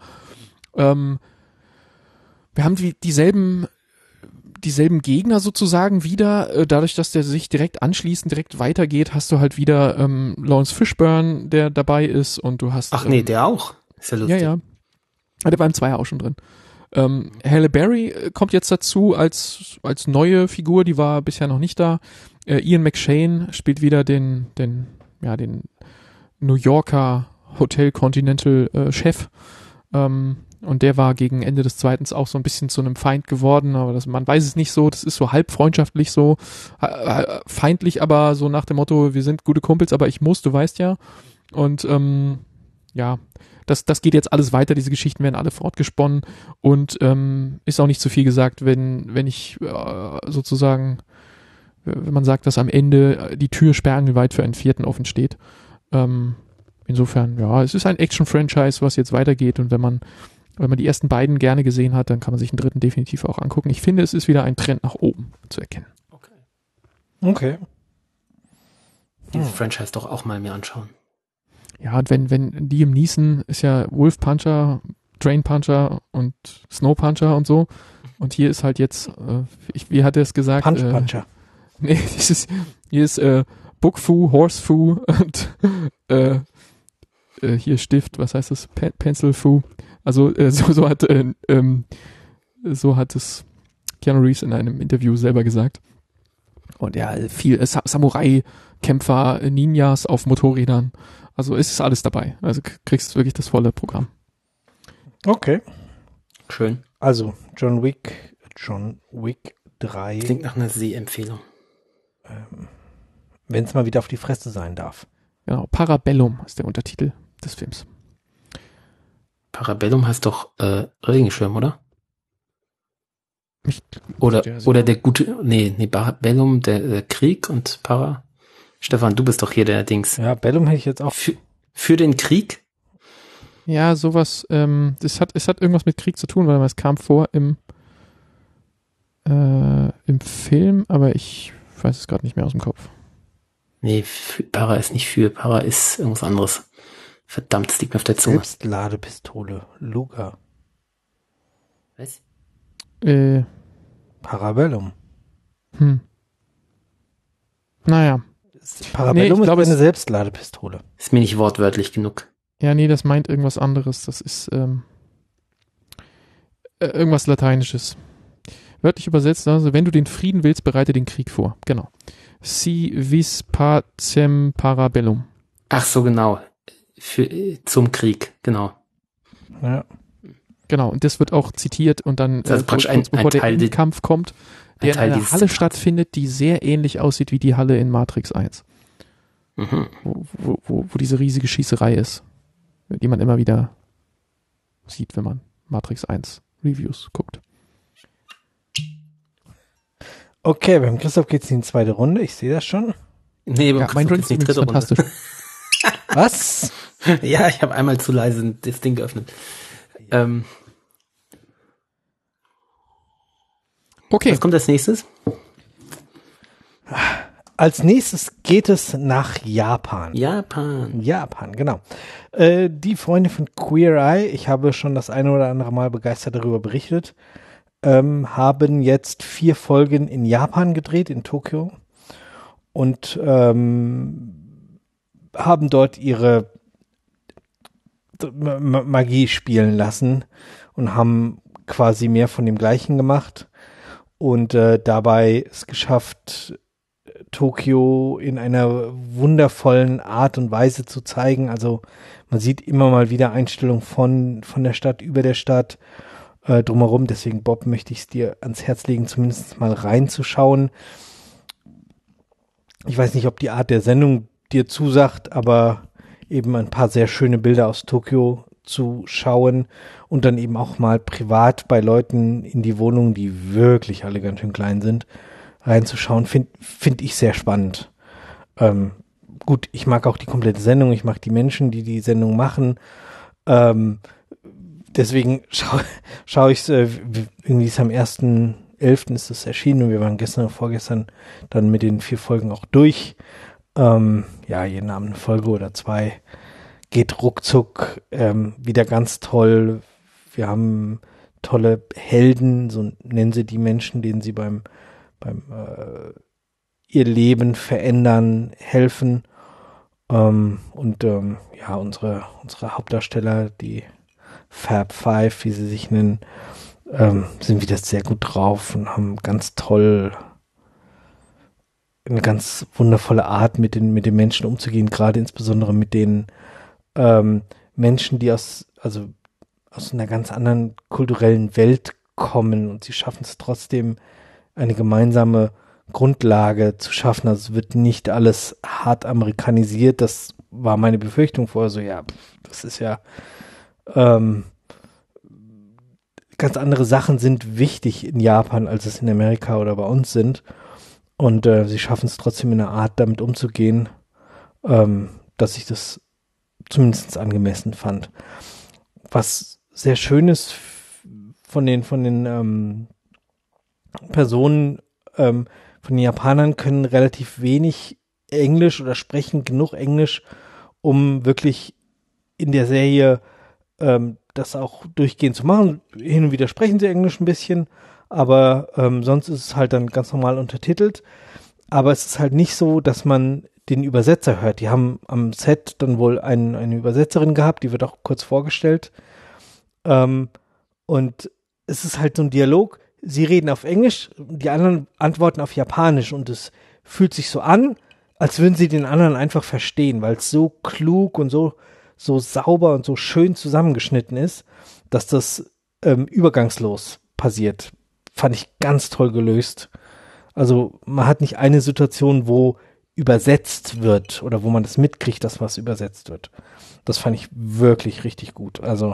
Wir haben dieselben Gegner sozusagen wieder, dadurch, dass der sich direkt anschließend direkt weitergeht, hast du halt wieder Lawrence Fishburne, der dabei ist, und du hast... Ach nee, der auch? Ist ja lustig. Ja. Der war im Zweier auch schon drin. Halle Berry kommt jetzt dazu als neue Figur, die war bisher noch nicht da. Ian McShane spielt wieder den New Yorker Hotel Continental Chef. Und der war gegen Ende des Zweiten auch so ein bisschen zu einem Feind geworden, aber man weiß es nicht so, das ist so halb freundschaftlich so, feindlich, aber so nach dem Motto, wir sind gute Kumpels, aber ich muss, du weißt ja. Und ja, das geht jetzt alles weiter, diese Geschichten werden alle fortgesponnen, und ist auch nicht zu viel gesagt, wenn ich sozusagen, wenn man sagt, dass am Ende die Tür sperrangelweit für einen vierten offen steht. Insofern, ja, es ist ein Action-Franchise, was jetzt weitergeht, und wenn man die ersten beiden gerne gesehen hat, dann kann man sich den dritten definitiv auch angucken. Ich finde, es ist wieder ein Trend nach oben zu erkennen. Okay. Dieses Franchise doch auch mal mir anschauen. Ja, und wenn Liam Neeson ist ja Wolf Puncher, Train Puncher und Snow Puncher und so, und hier ist halt jetzt, wie hat er es gesagt? Punch Puncher. Nee, hier ist Book Fu, Horse Fu und hier Stift, was heißt das? Pencil Fu. Also so hat es Keanu Reeves in einem Interview selber gesagt. Und ja, viel Samurai-Kämpfer, Ninjas auf Motorrädern. Also es ist alles dabei. Also kriegst wirklich das volle Programm. Okay. Schön. Also John Wick 3. Klingt nach einer Sehempfehlung. Wenn es mal wieder auf die Fresse sein darf. Genau, Parabellum ist der Untertitel des Films. Parabellum heißt doch Regenschirm, oder? Oder der gute, nee, Parabellum, der Krieg, und Stefan, du bist doch hier der Dings. Ja, Bellum hätte ich jetzt auch. Für den Krieg? Ja, sowas, es hat irgendwas mit Krieg zu tun, weil es kam vor im Film, aber ich weiß es gerade nicht mehr aus dem Kopf. Nee, Para ist nicht Para ist irgendwas anderes. Verdammt, es liegt mir auf der Zunge. Selbstladepistole, Luger. Was? Parabellum. Naja. Parabellum ist eine Selbstladepistole. Ist mir nicht wortwörtlich genug. Ja, nee, das meint irgendwas anderes. Das ist, Irgendwas Lateinisches. Wörtlich übersetzt, also wenn du den Frieden willst, bereite den Krieg vor. Genau. Si vis pacem para bellum. Ach so, genau. Zum Krieg, genau. Ja. Genau, und das wird auch zitiert und dann, das ist praktisch bevor der Teil Endkampf kommt, der in einer Halle stattfindet, die sehr ähnlich aussieht wie die Halle in Matrix 1. Mhm. Wo diese riesige Schießerei ist, die man immer wieder sieht, wenn man Matrix 1 Reviews guckt. Okay, beim Christoph geht's in die zweite Runde, ich sehe das schon. Nee, ja, mein Drink ist übrigens fantastisch. Was? Ja, ich habe einmal zu leise das Ding geöffnet. Okay. Was kommt als nächstes? Als nächstes geht es nach Japan. Japan, genau. Die Freunde von Queer Eye, ich habe schon das eine oder andere Mal begeistert darüber berichtet, haben jetzt 4 Folgen in Japan gedreht, in Tokio. Und haben dort ihre Magie spielen lassen und haben quasi mehr von dem Gleichen gemacht und dabei es geschafft, Tokio in einer wundervollen Art und Weise zu zeigen. Also man sieht immer mal wieder Einstellungen von der Stadt, über der Stadt, drumherum. Deswegen, Bob, möchte ich es dir ans Herz legen, zumindest mal reinzuschauen. Ich weiß nicht, ob die Art der Sendung dir zusagt, aber eben ein paar sehr schöne Bilder aus Tokio zu schauen und dann eben auch mal privat bei Leuten in die Wohnung, die wirklich alle ganz schön klein sind, reinzuschauen, find ich sehr spannend. Gut, ich mag auch die komplette Sendung, ich mag die Menschen, die die Sendung machen. Deswegen schaue ich es, irgendwie ist am 1.11. ist es erschienen und wir waren gestern oder vorgestern dann mit den 4 Folgen auch durch. Ja, jeden Abend eine Folge oder 2 geht ruckzuck, wieder ganz toll. Wir haben tolle Helden, so nennen sie die Menschen, denen sie beim ihr Leben verändern, helfen. Ja, unsere Hauptdarsteller, die Fab Five, wie sie sich nennen, sind wieder sehr gut drauf und haben ganz toll eine ganz wundervolle Art, mit den Menschen umzugehen, gerade insbesondere mit den Menschen, die aus einer ganz anderen kulturellen Welt kommen und sie schaffen es trotzdem, eine gemeinsame Grundlage zu schaffen. Also es wird nicht alles hart amerikanisiert. Das war meine Befürchtung vorher so, ja, das ist ja ganz andere Sachen sind wichtig in Japan, als es in Amerika oder bei uns sind. Und sie schaffen es trotzdem in einer Art, damit umzugehen, dass ich das zumindest angemessen fand. Was sehr schön ist von den Personen, von den Japanern können relativ wenig Englisch oder sprechen genug Englisch, um wirklich in der Serie das auch durchgehend zu machen. Hin und wieder sprechen sie Englisch ein bisschen, aber sonst ist es halt dann ganz normal untertitelt. Aber es ist halt nicht so, dass man den Übersetzer hört. Die haben am Set dann wohl eine Übersetzerin gehabt, die wird auch kurz vorgestellt. Und es ist halt so ein Dialog. Sie reden auf Englisch, die anderen antworten auf Japanisch und es fühlt sich so an, als würden sie den anderen einfach verstehen, weil es so klug und so sauber und so schön zusammengeschnitten ist, dass das übergangslos passiert. Fand ich ganz toll gelöst. Also man hat nicht eine Situation, wo übersetzt wird oder wo man das mitkriegt, dass was übersetzt wird. Das fand ich wirklich richtig gut. Also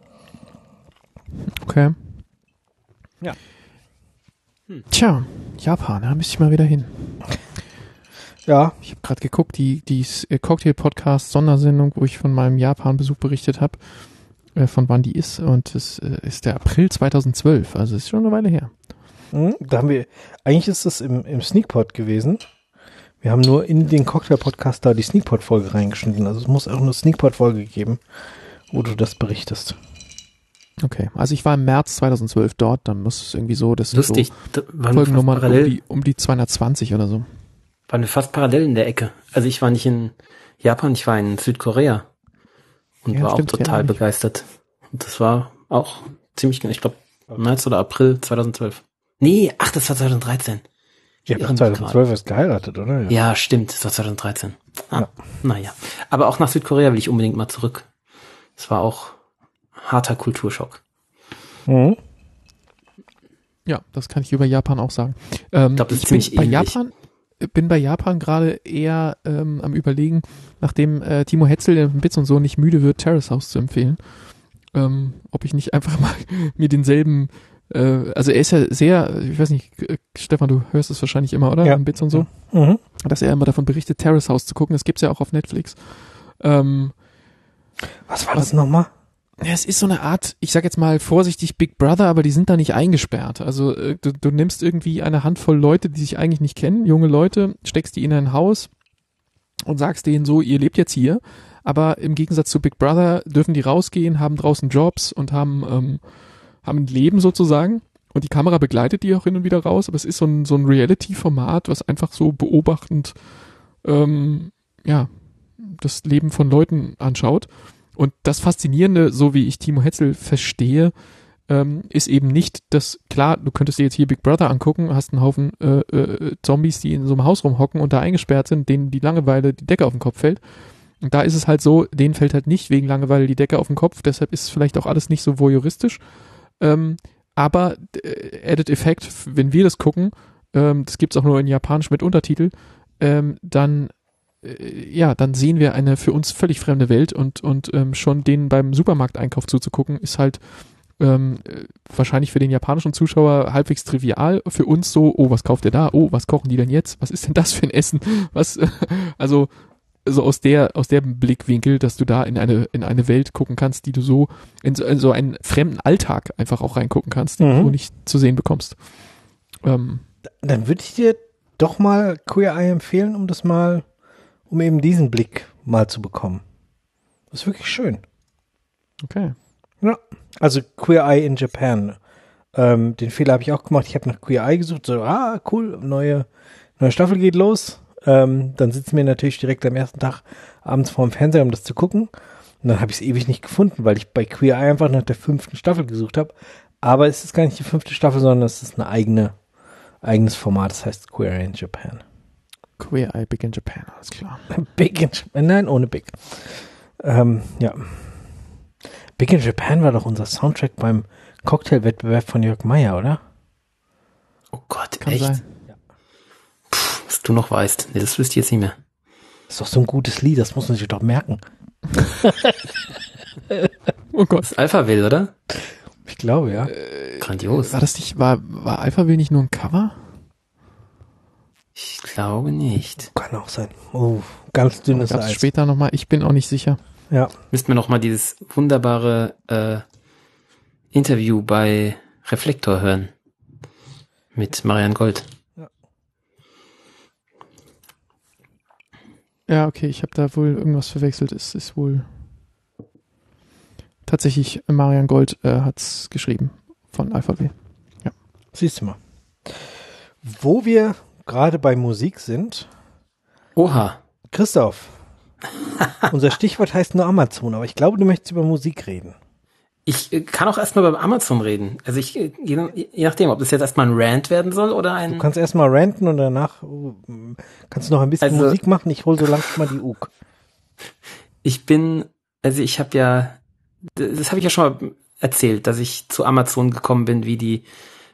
okay. Ja. Tja, Japan, da müsste ich mal wieder hin. Ja. Ich habe gerade geguckt, die Cocktail-Podcast-Sondersendung, wo ich von meinem Japan-Besuch berichtet habe, von wann die ist. Und es ist der April 2012, also ist schon eine Weile her. Da haben wir, eigentlich ist das im Sneakpot gewesen. Wir haben nur in den Cocktail-Podcast da die Sneakpot-Folge reingeschnitten. Also es muss auch eine Sneakpot-Folge geben, wo du das berichtest. Okay, also ich war im März 2012 dort, dann muss es irgendwie so, das lustig, so Folgennummern um die 220 oder so. Waren wir fast parallel in der Ecke. Also ich war nicht in Japan, ich war in Südkorea und war auch total begeistert. Und das war auch ziemlich, ich glaube, März oder April 2012. Nee, ach, das war 2013. Ja, 2012 ist geheiratet, oder? Ja, stimmt, das war 2013. Naja. Aber auch nach Südkorea will ich unbedingt mal zurück. Das war auch harter Kulturschock. Mhm. Ja, das kann ich über Japan auch sagen. Ich glaube, das ist ziemlich ähnlich. Bin bei Japan gerade eher am Überlegen, nachdem Timo Hetzel in Bits und so nicht müde wird, Terrace House zu empfehlen, ob ich nicht einfach mal mir denselben, also er ist ja sehr, ich weiß nicht, Stefan, du hörst es wahrscheinlich immer, oder? Ja. In Bits und so. Mhm. Dass er immer davon berichtet, Terrace House zu gucken. Das gibt's ja auch auf Netflix. Was war das nochmal? Ja, es ist so eine Art, ich sag jetzt mal vorsichtig Big Brother, aber die sind da nicht eingesperrt. Also du nimmst irgendwie eine Handvoll Leute, die sich eigentlich nicht kennen, junge Leute, steckst die in ein Haus und sagst denen so, ihr lebt jetzt hier, aber im Gegensatz zu Big Brother dürfen die rausgehen, haben draußen Jobs und haben ein Leben sozusagen. Und die Kamera begleitet die auch hin und wieder raus, aber es ist so ein Reality-Format, was einfach so beobachtend das Leben von Leuten anschaut. Und das Faszinierende, so wie ich Timo Hetzel verstehe, ist eben nicht, dass, klar, du könntest dir jetzt hier Big Brother angucken, hast einen Haufen Zombies, die in so einem Haus rumhocken und da eingesperrt sind, denen die Langeweile die Decke auf den Kopf fällt. Und da ist es halt so, denen fällt halt nicht wegen Langeweile die Decke auf den Kopf, deshalb ist es vielleicht auch alles nicht so voyeuristisch. Aber Added Effect, wenn wir das gucken, das gibt's auch nur in Japanisch mit Untertitel, dann sehen wir eine für uns völlig fremde Welt und schon denen beim Supermarkteinkauf zuzugucken, ist halt wahrscheinlich für den japanischen Zuschauer halbwegs trivial. Für uns so, oh, was kauft ihr da? Oh, was kochen die denn jetzt? Was ist denn das für ein Essen? Was, also aus dem Blickwinkel, dass du da in eine Welt gucken kannst, die du so in so einen fremden Alltag einfach auch reingucken kannst, den du nicht zu sehen bekommst. Dann würde ich dir doch mal Queer Eye empfehlen, um eben diesen Blick mal zu bekommen. Das ist wirklich schön. Okay. Ja, also Queer Eye in Japan. Den Fehler habe ich auch gemacht. Ich habe nach Queer Eye gesucht. So, cool, neue Staffel geht los. Dann sitzen wir natürlich direkt am ersten Tag abends vorm Fernseher, um das zu gucken. Und dann habe ich es ewig nicht gefunden, weil ich bei Queer Eye einfach nach der 5. Staffel gesucht habe. Aber es ist gar nicht die 5. Staffel, sondern es ist eine eigenes Format. Das heißt Queer Eye in Japan. Queer Eye Big in Japan, alles klar. Big in Japan, nein, ohne Big. Ja. Big in Japan war doch unser Soundtrack beim Cocktailwettbewerb von Jörg Meier, oder? Oh Gott, Kann echt? sein. Ja. Was du noch weißt. Nee, das wüsste ich jetzt nicht mehr. Das ist doch so ein gutes Lied, das muss man sich doch merken. Oh Gott. Das ist Alphaville, oder? Ich glaube, ja. Grandios. War Alphaville nicht nur ein Cover? Ich glaube nicht. Kann auch sein. Oh, ganz dünnes Gab's Eis. später nochmal, ich bin auch nicht sicher. Ja. Müssten wir noch mal dieses wunderbare Interview bei Reflektor hören. Mit Marianne Gold. Ja, okay, ich habe da wohl irgendwas verwechselt. Es ist wohl tatsächlich Marianne Gold hat's geschrieben von Alphaville. Ja. Siehst du mal. Wo wir gerade bei Musik sind. Oha. Christoph. Unser Stichwort heißt nur Amazon, aber ich glaube, du möchtest über Musik reden. Ich kann auch erstmal über Amazon reden. Also je nachdem, ob das jetzt erstmal ein Rant werden soll oder ein... Du kannst erstmal ranten und danach kannst du noch ein bisschen Musik machen. Ich hole so langsam mal die Uk. Ich habe ja, das habe ich ja schon mal erzählt, dass ich zu Amazon gekommen bin wie die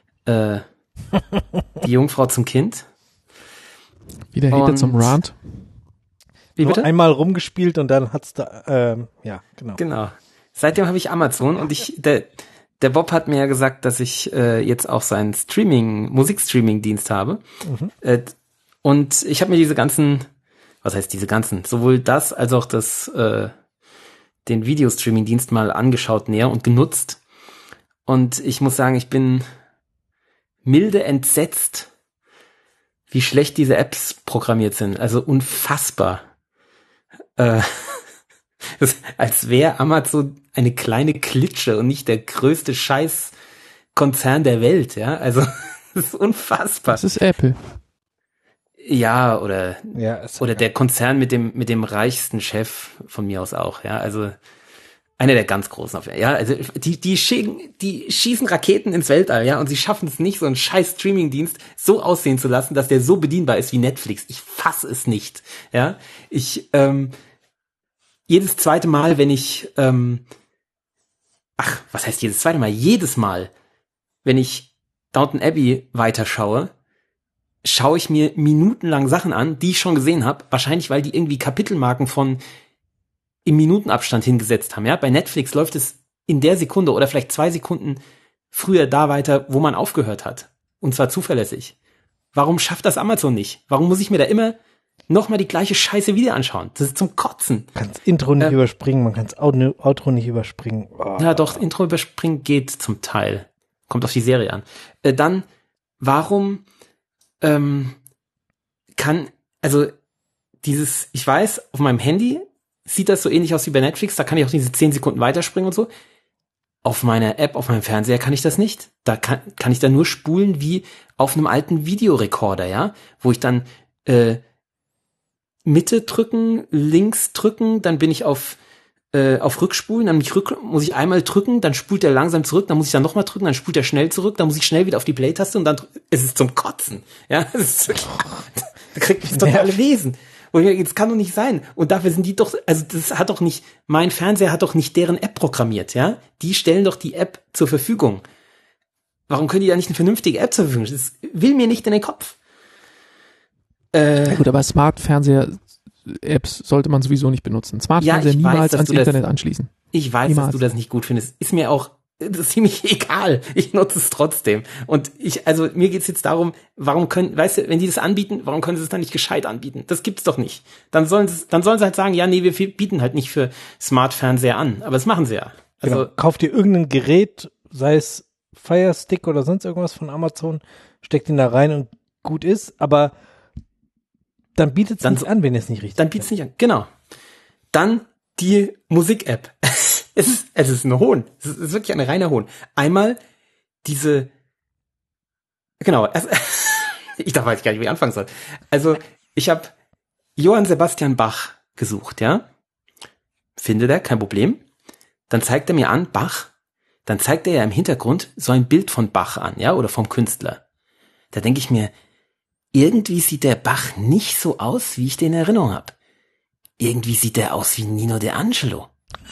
Jungfrau zum Kind. Wie der Hater zum Rant. Wie bitte? Nur einmal rumgespielt und dann hat's da, ja, genau. Genau. Seitdem habe ich Amazon und der Bob hat mir ja gesagt, dass ich jetzt auch seinen Musikstreaming-Dienst habe. Und ich habe mir sowohl das als auch den Videostreaming-Dienst mal angeschaut näher und genutzt. Und ich muss sagen, ich bin milde entsetzt, wie schlecht diese Apps programmiert sind. Also unfassbar. Als wäre Amazon eine kleine Klitsche und nicht der größte Scheißkonzern der Welt, ja. Also das ist unfassbar. Das ist Apple. Ja, oder Ja, der Konzern mit dem reichsten Chef von mir aus auch, ja. Also Einer der ganz großen, ja, also die schießen Raketen ins Weltall, ja, und sie schaffen es nicht, so einen scheiß Streamingdienst so aussehen zu lassen, dass der so bedienbar ist wie Netflix. Ich fass es nicht, ja. Jedes zweite Mal, wenn ich, was heißt jedes zweite Mal? Jedes Mal, wenn ich Downton Abbey weiterschaue, schaue ich mir minutenlang Sachen an, die ich schon gesehen habe, wahrscheinlich, weil die irgendwie Kapitelmarken im Minutenabstand hingesetzt haben, ja. Bei Netflix läuft es in der Sekunde oder vielleicht 2 Sekunden früher da weiter, wo man aufgehört hat. Und zwar zuverlässig. Warum schafft das Amazon nicht? Warum muss ich mir da immer nochmal die gleiche Scheiße wieder anschauen? Das ist zum Kotzen. Man kann das Intro nicht überspringen, man kann das Outro nicht überspringen. Oh. Ja, doch, Intro überspringen geht zum Teil. Kommt auf die Serie an. Dann, warum ich weiß, auf meinem Handy sieht das so ähnlich aus wie bei Netflix, da kann ich auch diese 10 Sekunden weiterspringen und so. Auf meiner App, auf meinem Fernseher kann ich das nicht. Da kann ich dann nur spulen wie auf einem alten Videorekorder, ja, wo ich dann Mitte drücken, links drücken, dann bin ich auf Rückspulen, dann muss ich einmal drücken, dann spult er langsam zurück, dann muss ich dann nochmal drücken, dann spult er schnell zurück, dann muss ich schnell wieder auf die Play-Taste und dann ist es zum Kotzen. Ja, da kriegt mich total Wesen. Und das kann doch nicht sein. Und dafür sind die doch, also mein Fernseher hat doch nicht deren App programmiert, ja? Die stellen doch die App zur Verfügung. Warum können die da nicht eine vernünftige App zur Verfügung stellen? Das will mir nicht in den Kopf. Ja gut, aber Smart-Fernseher-Apps sollte man sowieso nicht benutzen. Smart-Fernseher niemals ans Internet anschließen. Ich weiß, dass du das nicht gut findest. Ist mir auch ziemlich egal. Ich nutze es trotzdem. Und mir geht's jetzt darum, wenn die das anbieten, warum können sie es dann nicht gescheit anbieten? Das gibt's doch nicht. Dann sollen sie halt sagen, ja, nee, wir bieten halt nicht für Smart-Fernseher an. Aber das machen sie ja. Also, genau. Kauft ihr irgendein Gerät, sei es Fire Stick oder sonst irgendwas von Amazon, steckt ihn da rein und gut ist, aber dann bietet es nicht an, wenn es nicht richtig ist. Dann bietet es nicht an, genau. Dann die Musik-App. Es ist ein Hohn. Es ist wirklich ein reiner Hohn. Einmal ich weiß gar nicht, wie ich anfangen soll. Also, ich habe Johann Sebastian Bach gesucht, ja. Finde der, kein Problem. Dann zeigt er mir an, Bach. Dann zeigt er ja im Hintergrund so ein Bild von Bach an, ja, oder vom Künstler. Da denke ich mir, irgendwie sieht der Bach nicht so aus, wie ich den in Erinnerung habe. Irgendwie sieht der aus wie Nino De Angelo.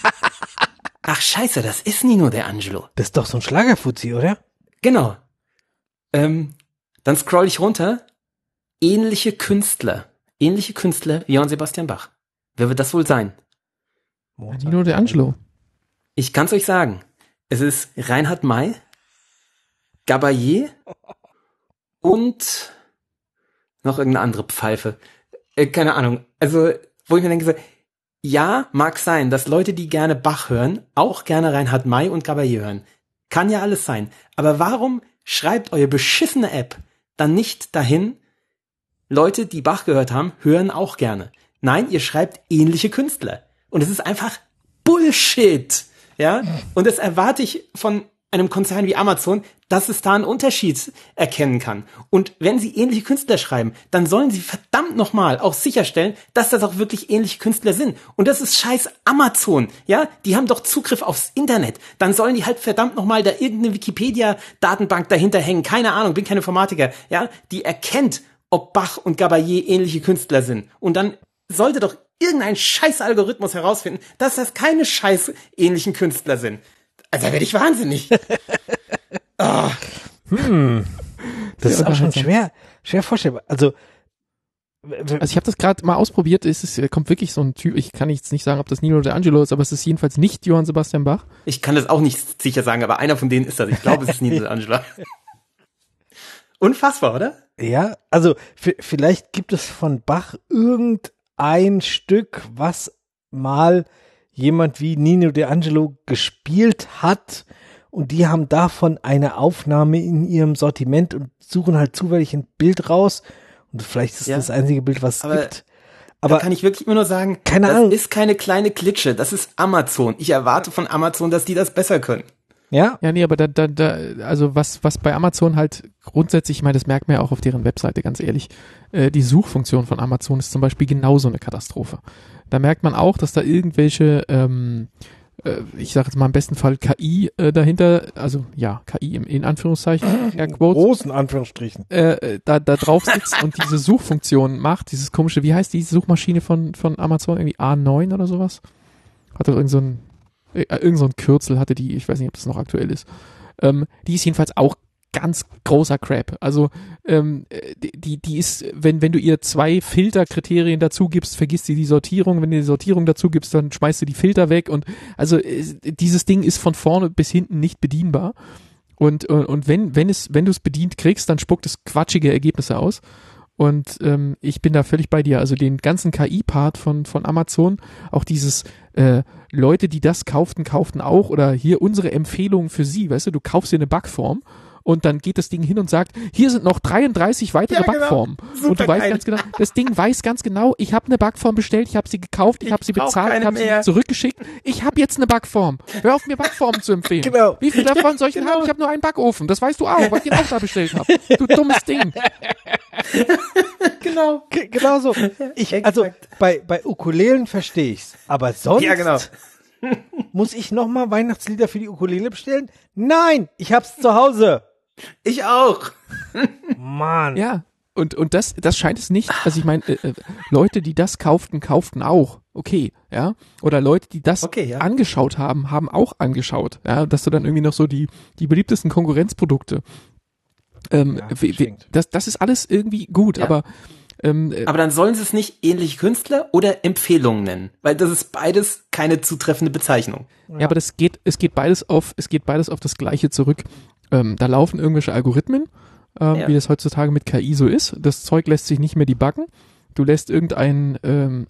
Ach scheiße, das ist Nino De Angelo. Das ist doch so ein Schlagerfuzzi, oder? Genau. Dann scroll ich runter. Ähnliche Künstler wie Johann Sebastian Bach. Wer wird das wohl sein? Nino De Angelo. Ich kann's euch sagen. Es ist Reinhard May, Gabayé und noch irgendeine andere Pfeife. Keine Ahnung. Also, wo ich mir denke, ja, mag sein, dass Leute, die gerne Bach hören, auch gerne Reinhard May und Gabayé hören. Kann ja alles sein. Aber warum schreibt eure beschissene App dann nicht dahin, Leute, die Bach gehört haben, hören auch gerne? Nein, ihr schreibt ähnliche Künstler. Und es ist einfach Bullshit. Ja? Und das erwarte ich von einem Konzern wie Amazon, dass es da einen Unterschied erkennen kann. Und wenn sie ähnliche Künstler schreiben, dann sollen sie verdammt nochmal auch sicherstellen, dass das auch wirklich ähnliche Künstler sind. Und das ist scheiß Amazon, ja? Die haben doch Zugriff aufs Internet. Dann sollen die halt verdammt nochmal da irgendeine Wikipedia-Datenbank dahinter hängen. Keine Ahnung, bin kein Informatiker, ja? Die erkennt, ob Bach und Gabayé ähnliche Künstler sind. Und dann sollte doch irgendein scheiß Algorithmus herausfinden, dass das keine scheiß ähnlichen Künstler sind. Also da werde ich wahnsinnig. Oh. Das ist auch schon schwer vorstellbar. Also ich habe das gerade mal ausprobiert. Kommt wirklich so ein Typ, ich kann jetzt nicht sagen, ob das Nino De Angelo ist, aber es ist jedenfalls nicht Johann Sebastian Bach. Ich kann das auch nicht sicher sagen, aber einer von denen ist das. Ich glaube, es ist Nino De Angelo. Unfassbar, oder? Ja, also vielleicht gibt es von Bach irgendein Stück, was mal jemand wie Nino De Angelo gespielt hat und die haben davon eine Aufnahme in ihrem Sortiment und suchen halt zufällig ein Bild raus und vielleicht ist das einzige Bild, was es gibt. Aber da kann ich wirklich immer nur sagen, das ist keine kleine Klitsche, das ist Amazon. Ich erwarte von Amazon, dass die das besser können. Ja? Ja, nee, aber also was bei Amazon halt grundsätzlich, ich meine, das merkt man ja auch auf deren Webseite, ganz ehrlich, die Suchfunktion von Amazon ist zum Beispiel genauso eine Katastrophe. Da merkt man auch, dass da irgendwelche ich sage jetzt mal im besten Fall KI dahinter, also ja, KI in Anführungszeichen, großen Anführungsstrichen, da drauf sitzt und diese Suchfunktion macht, dieses komische, wie heißt die Suchmaschine von Amazon, irgendwie A9 oder sowas? Hatte irgend so ein Kürzel hatte die, ich weiß nicht, ob das noch aktuell ist. Die ist jedenfalls auch ganz großer Crap. Also die ist, wenn du ihr 2 Filterkriterien dazu gibst, vergisst sie die Sortierung. Wenn du die Sortierung dazu gibst, dann schmeißt du die Filter weg. Und also dieses Ding ist von vorne bis hinten nicht bedienbar. Und wenn du es bedient kriegst, dann spuckt es quatschige Ergebnisse aus. Und ich bin da völlig bei dir. Also den ganzen KI-Part von Amazon, auch dieses Leute, die das kauften auch. Oder hier unsere Empfehlungen für sie. Weißt du kaufst dir eine Backform. Und dann geht das Ding hin und sagt, hier sind noch 33 weitere Backformen. Super und du weißt ganz genau, das Ding weiß ganz genau, ich habe eine Backform bestellt, ich habe sie gekauft, ich habe sie bezahlt, ich habe sie zurückgeschickt. Ich habe jetzt eine Backform. Hör auf, mir Backformen zu empfehlen. Genau. Wie viele davon soll ich denn haben? Ich habe nur einen Backofen. Das weißt du auch, weil ich den auch da bestellt habe. Du dummes Ding. Genau so. Also bei Ukulelen verstehe ich's. Aber sonst muss ich nochmal Weihnachtslieder für die Ukulele bestellen? Nein, ich hab's zu Hause. Ich auch. Mann. Ja, und das scheint es nicht, also ich meine, Leute, die das kauften auch, okay, ja, oder Leute, die das angeschaut haben auch angeschaut, ja, dass du dann irgendwie noch so die beliebtesten Konkurrenzprodukte, das ist alles irgendwie gut, aber dann sollen sie es nicht ähnliche Künstler oder Empfehlungen nennen, weil das ist beides keine zutreffende Bezeichnung. Ja, aber es geht beides auf das Gleiche zurück. Da laufen irgendwelche Algorithmen, wie das heutzutage mit KI so ist. Das Zeug lässt sich nicht mehr debuggen. Du lässt irgendein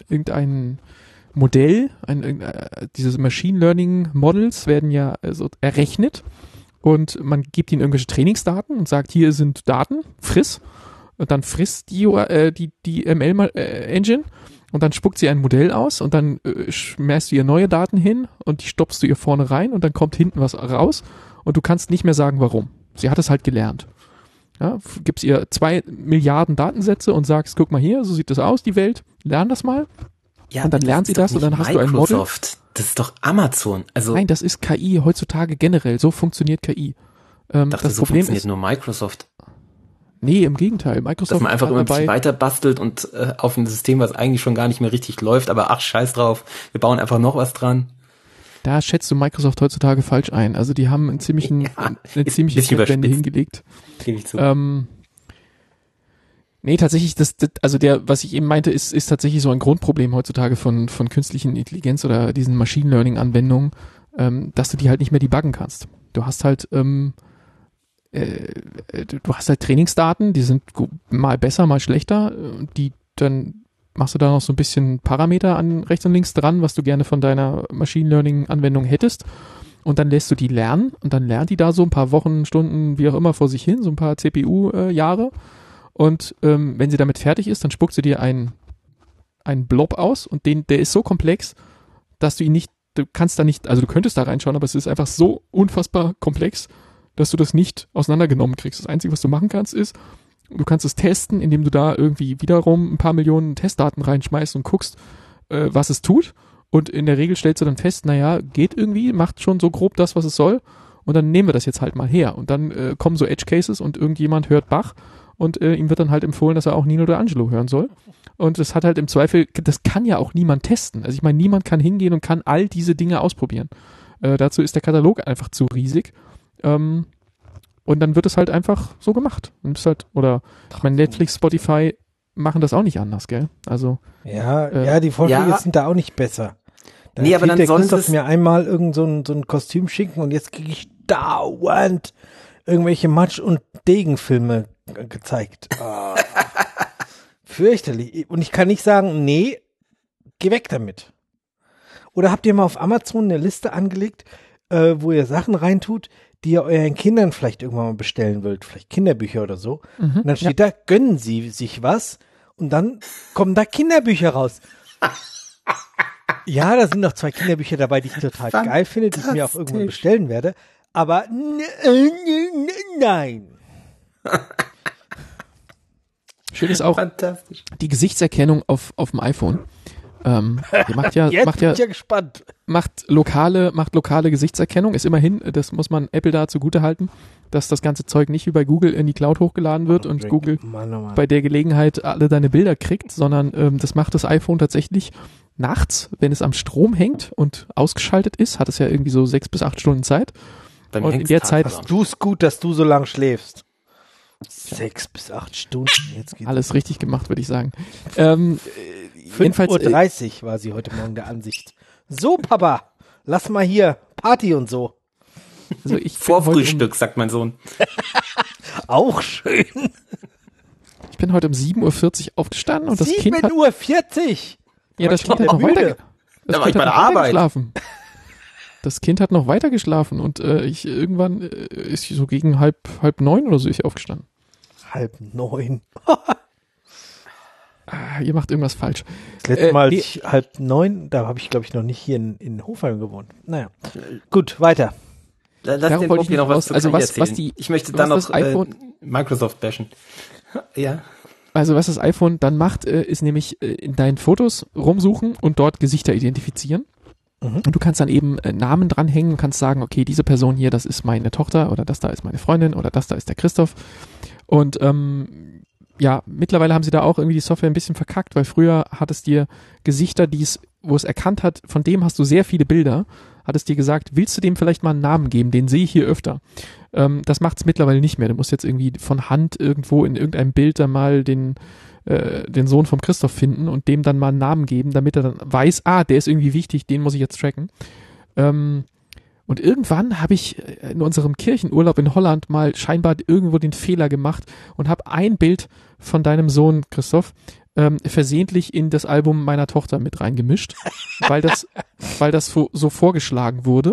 Modell, diese Machine Learning Models werden ja errechnet und man gibt ihnen irgendwelche Trainingsdaten und sagt, hier sind Daten, friss. Und dann frisst die ML-Engine und dann spuckt sie ein Modell aus und dann schmeißt du ihr neue Daten hin und die stopfst du ihr vorne rein und dann kommt hinten was raus und du kannst nicht mehr sagen, warum. Sie hat es halt gelernt. Ja, gibst ihr 2 Milliarden Datensätze und sagst, guck mal hier, so sieht das aus, die Welt, lern das mal. Ja, und dann lernt sie das und dann hast du ein Model. Das ist doch Amazon. Also nein, das ist KI heutzutage generell. So funktioniert KI. Das Problem funktioniert nur Microsoft. Nee, im Gegenteil. Microsoft dass man einfach immer ein bisschen weiter bastelt und auf ein System, was eigentlich schon gar nicht mehr richtig läuft, aber ach, scheiß drauf, wir bauen einfach noch was dran. Da schätzt du Microsoft heutzutage falsch ein. Also die haben eine ziemliche Wende hingelegt. Gebe ich zu. Nee, tatsächlich, was ich eben meinte, ist tatsächlich so ein Grundproblem heutzutage von künstlichen Intelligenz oder diesen Machine Learning Anwendungen, dass du die halt nicht mehr debuggen kannst. Du hast halt Trainingsdaten, die sind mal besser, mal schlechter, dann machst du da noch so ein bisschen Parameter an rechts und links dran, was du gerne von deiner Machine Learning Anwendung hättest und dann lässt du die lernen und dann lernt die da so ein paar Wochen, Stunden, wie auch immer vor sich hin, so ein paar CPU-Jahre und wenn sie damit fertig ist, dann spuckt sie dir einen Blob aus und der ist so komplex, dass du könntest da reinschauen, aber es ist einfach so unfassbar komplex, dass du das nicht auseinandergenommen kriegst. Das Einzige, was du machen kannst, ist, du kannst es testen, indem du da irgendwie wiederum ein paar Millionen Testdaten reinschmeißt und guckst, was es tut. Und in der Regel stellst du dann fest, naja, geht irgendwie, macht schon so grob das, was es soll. Und dann nehmen wir das jetzt halt mal her. Und dann kommen so Edge Cases und irgendjemand hört Bach und ihm wird dann halt empfohlen, dass er auch Nino oder Angelo hören soll. Und das hat halt im Zweifel, das kann ja auch niemand testen. Also ich meine, niemand kann hingehen und kann all diese Dinge ausprobieren. Dazu ist der Katalog einfach zu riesig. Und dann wird es halt einfach so gemacht. Und ist halt, oder ich meine, Netflix, Spotify machen das auch nicht anders, gell? Also ja, die Vorschläge sind da auch nicht besser. Aber dann sollen sie mir einmal irgend so ein Kostüm schicken und jetzt kriege ich dauernd irgendwelche Matsch- und Degenfilme gezeigt. Fürchterlich. Und ich kann nicht sagen, nee, geh weg damit. Oder habt ihr mal auf Amazon eine Liste angelegt, wo ihr Sachen reintut, die ihr euren Kindern vielleicht irgendwann mal bestellen wollt, vielleicht Kinderbücher oder so. Und dann steht da, gönnen sie sich was und dann kommen da Kinderbücher raus. Ja, da sind noch 2 Kinderbücher dabei, die ich total geil finde, die ich mir auch irgendwann bestellen werde. Aber nein. Schön ist auch die Gesichtserkennung auf dem iPhone. Die macht ja, Jetzt bin ich ja gespannt. macht lokale Gesichtserkennung, ist immerhin, das muss man Apple da zugute halten, dass das ganze Zeug nicht wie bei Google in die Cloud hochgeladen wird und Google Mann. bei der Gelegenheit alle deine Bilder kriegt, sondern das macht das iPhone tatsächlich nachts, wenn es am Strom hängt und ausgeschaltet ist, hat es ja irgendwie so 6 bis 8 Stunden Zeit. Beim Und in der Zeit Du ist gut, dass du so lang schläfst. 6 bis 8 Stunden. Jetzt geht's. alles richtig gemacht, würde ich sagen. 5:30 Uhr war sie heute Morgen der Ansicht. So, Papa, lass mal hier Party und so. Also ich Vor bin heute Frühstück, sagt mein Sohn. Auch schön. Ich bin heute um 7:40 Uhr aufgestanden und das Kind hat, 7:40 Uhr. ja, das Kind hat noch müde. weiter, Da war ich bei der Arbeit. geschlafen. Das Kind hat noch weiter geschlafen und ich irgendwann ist so gegen halb 9 oder so ist sie aufgestanden. 8:30. Ihr macht irgendwas falsch. Das letzte Mal, als nee. ich 8:30, da habe ich, glaube ich, noch nicht hier in Hofheim gewohnt. Naja, gut, weiter. Lass Darauf den wollte ich Profi noch nicht was zu raus. Also KI was erzählen. die- ich möchte dann was noch das iPhone- Microsoft bashen. Ja. Also was das iPhone dann macht, ist nämlich in deinen Fotos rumsuchen und dort Gesichter identifizieren. Und du kannst dann eben Namen dranhängen und kannst sagen, okay, diese Person hier, das ist meine Tochter oder das da ist meine Freundin oder das da ist der Christoph. Und ja, mittlerweile haben sie da auch irgendwie die Software ein bisschen verkackt, weil früher hat es dir Gesichter, wo es erkannt hat, von dem hast du sehr viele Bilder, hat es dir gesagt, willst du dem vielleicht mal einen Namen geben, den sehe ich hier öfter. Das macht es mittlerweile nicht mehr. Du musst jetzt irgendwie von Hand irgendwo in irgendeinem Bild da mal den Sohn vom Christoph finden und dem dann mal einen Namen geben, damit er dann weiß, der ist irgendwie wichtig, den muss ich jetzt tracken. Und irgendwann habe ich in unserem Kirchenurlaub in Holland mal scheinbar irgendwo den Fehler gemacht und habe ein Bild von deinem Sohn, Christoph, versehentlich in das Album meiner Tochter mit reingemischt, weil das so vorgeschlagen wurde.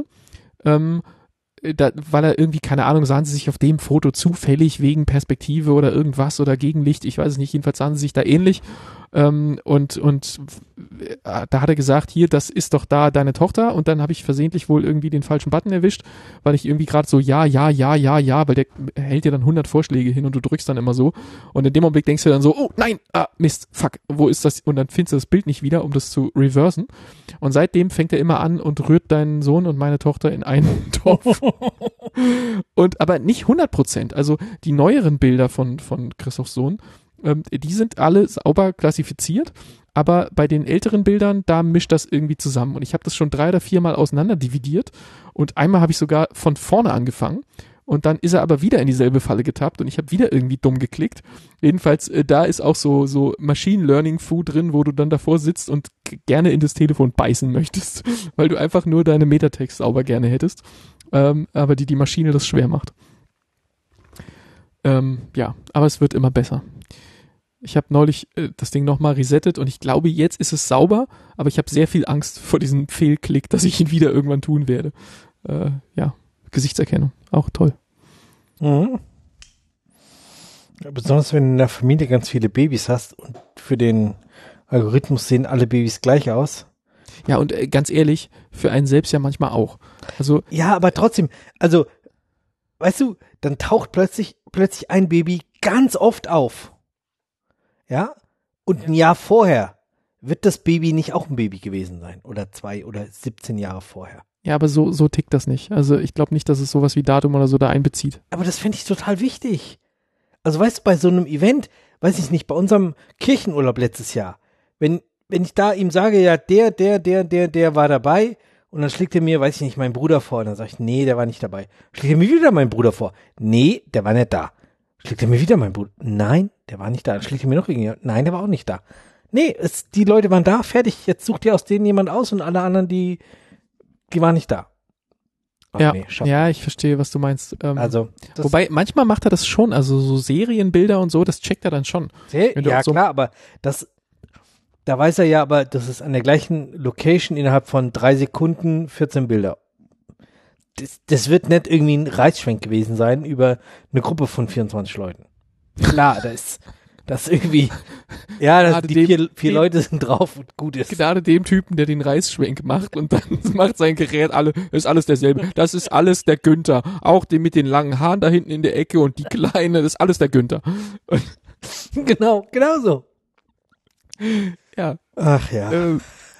Weil er irgendwie, keine Ahnung, sahen sie sich auf dem Foto zufällig wegen Perspektive oder irgendwas oder Gegenlicht, ich weiß es nicht, jedenfalls sahen sie sich da ähnlich. Und da hat er gesagt, hier, das ist doch da deine Tochter, und dann habe ich versehentlich wohl irgendwie den falschen Button erwischt, weil ich irgendwie gerade so ja, weil der hält dir dann 100 Vorschläge hin und du drückst dann immer so, und in dem Augenblick denkst du dann so, oh nein, Mist, fuck, wo ist das, und dann findest du das Bild nicht wieder, um das zu reversen, und seitdem fängt er immer an und rührt deinen Sohn und meine Tochter in einen Topf. Und aber nicht 100%, also die neueren Bilder von Christophs Sohn, die sind alle sauber klassifiziert, aber bei den älteren Bildern, da mischt das irgendwie zusammen, und ich habe das schon 3 oder 4 Mal auseinander dividiert, und einmal habe ich sogar von vorne angefangen, und dann ist er aber wieder in dieselbe Falle getappt und ich habe wieder irgendwie dumm geklickt. Jedenfalls, da ist auch so Machine Learning Food drin, wo du dann davor sitzt und gerne in das Telefon beißen möchtest, weil du einfach nur deine Metatext sauber gerne hättest, aber die Maschine das schwer macht. Ja, aber es wird immer besser. Ich habe neulich das Ding nochmal resettet und ich glaube, jetzt ist es sauber, aber ich habe sehr viel Angst vor diesem Fehlklick, dass ich ihn wieder irgendwann tun werde. Ja, Gesichtserkennung, auch toll. Mhm. Ja, besonders wenn du in der Familie ganz viele Babys hast und für den Algorithmus sehen alle Babys gleich aus. Ja, und ganz ehrlich, für einen selbst ja manchmal auch. Also Ja, aber trotzdem, also, weißt du, dann taucht plötzlich ein Baby ganz oft auf. Ja? Und ein Jahr vorher wird das Baby nicht auch ein Baby gewesen sein. Oder 2 oder 17 Jahre vorher. ja, aber so tickt das nicht. Also ich glaube nicht, dass es sowas wie Datum oder so da einbezieht. Aber das fände ich total wichtig. Also weißt du, bei so einem Event, weiß ich nicht, bei unserem Kirchenurlaub letztes Jahr, wenn ich da ihm sage, ja, der war dabei, und dann schlägt er mir, weiß ich nicht, meinen Bruder vor, und dann sage ich, nee, der war nicht dabei. Schlägt er mir wieder meinen Bruder vor. Nee, der war nicht da. Schlägt er mir wieder meinen Bruder. Nein, der war nicht da. Dann schlägt er mir noch irgendjemand. Nein, der war auch nicht da. Nee, die Leute waren da, fertig. Jetzt sucht ihr aus denen jemand aus, und alle anderen, die waren nicht da. Ach, Ja, nee, ja, ich verstehe, was du meinst. also, Wobei, manchmal macht er das schon, also so Serienbilder und so, das checkt er dann schon. Wenn du ja, so- klar, aber da weiß er ja, aber das ist an der gleichen Location innerhalb von 3 Sekunden 14 Bilder. Das wird nicht irgendwie ein Reisschwenk gewesen sein über eine Gruppe von 24 Leuten. Klar, das irgendwie, ja, Gerade die vier Leute sind drauf und gut ist. Gerade dem Typen, der den Reisschwenk macht und dann macht sein Gerät ist alles derselbe. Das ist alles der Günther. Auch den mit den langen Haaren da hinten in der Ecke und die kleine, das ist alles der Günther. Und, Genau so. ja. Ach ja.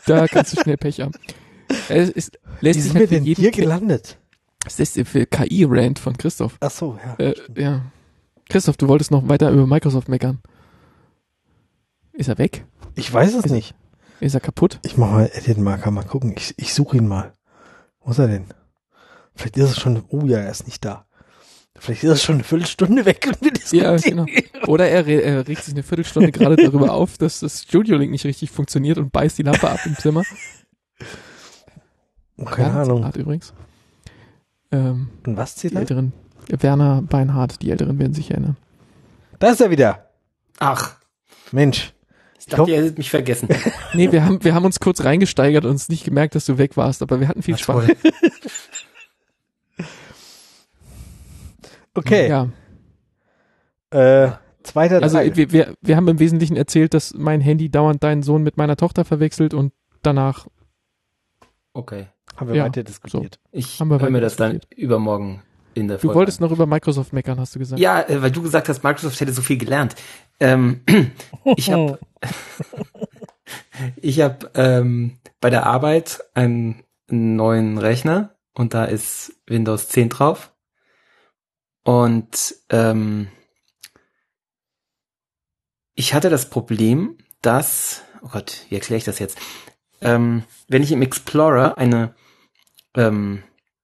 Da kannst du schnell Pech haben. Lässt Wie sich sind halt wir denn jeden hier gelandet? Das ist für KI-Rant von Christoph. Ach so, ja. Ja. Christoph, du wolltest noch weiter über Microsoft meckern. Ist er weg? Ich weiß es nicht. Ist er kaputt? Ich mach mal Edit-Marker, mal gucken. Ich suche ihn mal. Wo ist er denn? Vielleicht ist es schon, oh ja, er ist nicht da. Vielleicht ist es schon eine Viertelstunde weg und wir Ja, diskutieren. genau. Oder er regt sich eine Viertelstunde gerade darüber auf, dass das Studio-Link nicht richtig funktioniert und beißt die Lampe ab im Zimmer. Keine Ahnung. Art übrigens. Und was Die zählt er? Älteren, Werner Beinhardt, die Älteren werden sich erinnern. Da ist er wieder. Ach, Mensch. ich dachte, ihr hättet mich vergessen. Nee, wir haben uns kurz reingesteigert und uns nicht gemerkt, dass du weg warst, aber wir hatten viel Na Spaß. toll. Okay. Ja, Zweiter also Teil. wir haben im Wesentlichen erzählt, dass mein Handy dauernd deinen Sohn mit meiner Tochter verwechselt und danach Okay. Haben wir ja, weiter diskutiert. Ich Haben wir höre mir weiter das dann diskutiert. übermorgen in der Du Folge wolltest an. noch über Microsoft meckern, hast du gesagt. Ja, weil du gesagt hast, Microsoft hätte so viel gelernt. Ich habe bei der Arbeit einen neuen Rechner und da ist Windows 10 drauf. Und ich hatte das Problem, dass, oh Gott, wie erkläre ich das jetzt? Wenn ich im Explorer einen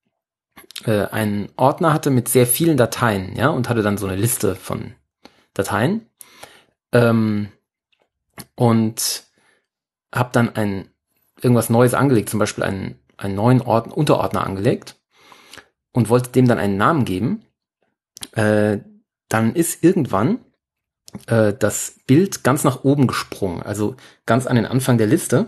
Ordner hatte mit sehr vielen Dateien, ja, und hatte dann so eine Liste von Dateien, und habe dann irgendwas Neues angelegt, zum Beispiel einen neuen Unterordner angelegt und wollte dem dann einen Namen geben, dann ist irgendwann das Bild ganz nach oben gesprungen, also ganz an den Anfang der Liste,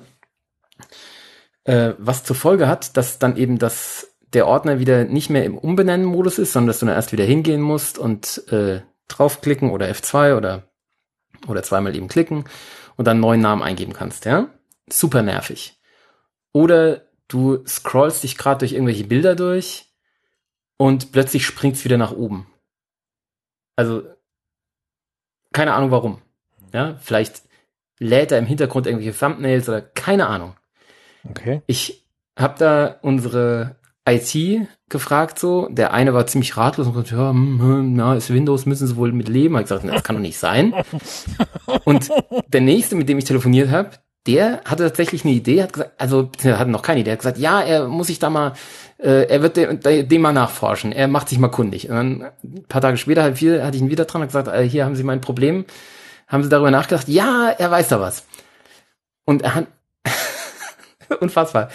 was zur Folge hat, dass dann eben der Ordner wieder nicht mehr im Umbenennen-Modus ist, sondern dass du dann erst wieder hingehen musst und draufklicken oder F2 oder zweimal eben klicken und dann einen neuen Namen eingeben kannst, ja? Super nervig. Oder du scrollst dich gerade durch irgendwelche Bilder durch und plötzlich springt's wieder nach oben. Also, keine Ahnung warum. Ja, vielleicht lädt er im Hintergrund irgendwelche Thumbnails oder keine Ahnung. Okay. Ich habe da unsere IT gefragt so. Der eine war ziemlich ratlos und gesagt, ja, ist Windows, müssen sie wohl mit leben. Ich gesagt, das kann doch nicht sein. Und der nächste, mit dem ich telefoniert habe, der hatte tatsächlich eine Idee, hat gesagt, also er hatte noch keine Idee, hat gesagt, ja, er muss sich da mal, er wird dem mal nachforschen, er macht sich mal kundig. Und dann ein paar Tage später hatte ich ihn wieder dran und gesagt, hier haben Sie mein Problem, haben Sie darüber nachgedacht? Ja, er weiß da was. Und er hat unfassbar.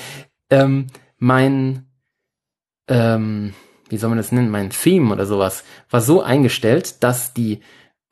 Wie soll man das nennen? Mein Theme oder sowas war so eingestellt, dass die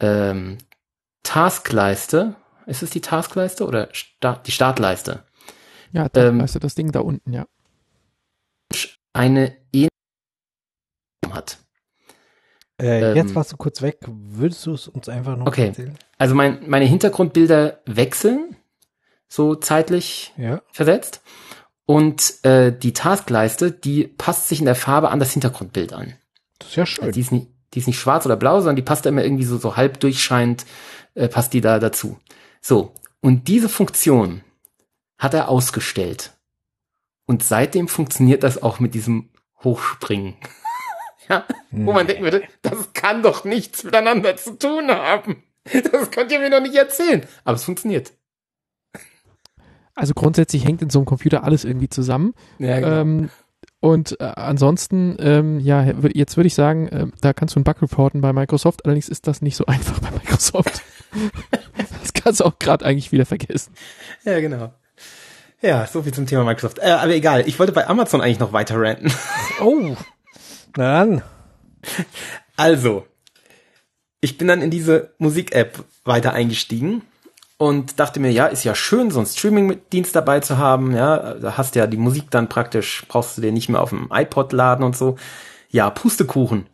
Taskleiste, ist es die Taskleiste oder die Startleiste? Ja, da weißt du das Ding da unten, ja. Eine ähnliche hat. Jetzt warst du kurz weg. Würdest du es uns einfach noch erzählen? Also meine Hintergrundbilder wechseln, so zeitlich versetzt. Und die Taskleiste, die passt sich in der Farbe an das Hintergrundbild an. Das ist ja schön. Also die ist nicht schwarz oder blau, sondern die passt da immer irgendwie so halb durchscheinend, passt die da dazu. So, und diese Funktion hat er ausgestellt. Und seitdem funktioniert das auch mit diesem Hochspringen. Ja, wo man denken würde, das kann doch nichts miteinander zu tun haben. Das könnt ihr mir doch nicht erzählen. Aber es funktioniert. Also grundsätzlich hängt in so einem Computer alles irgendwie zusammen. Ja, genau. Und ansonsten, jetzt würde ich sagen, da kannst du einen Bug reporten bei Microsoft. Allerdings ist das nicht so einfach bei Microsoft. Das kannst du auch gerade eigentlich wieder vergessen. Ja, genau. Ja, so viel zum Thema Microsoft. Aber egal, ich wollte bei Amazon eigentlich noch weiter ranten. Oh, na dann. Also, ich bin dann in diese Musik-App weiter eingestiegen und dachte mir, ja, ist ja schön, so einen Streaming-Dienst dabei zu haben. Ja, da hast du ja die Musik dann praktisch, brauchst du dir nicht mehr auf dem iPod laden und so. Ja, Pustekuchen.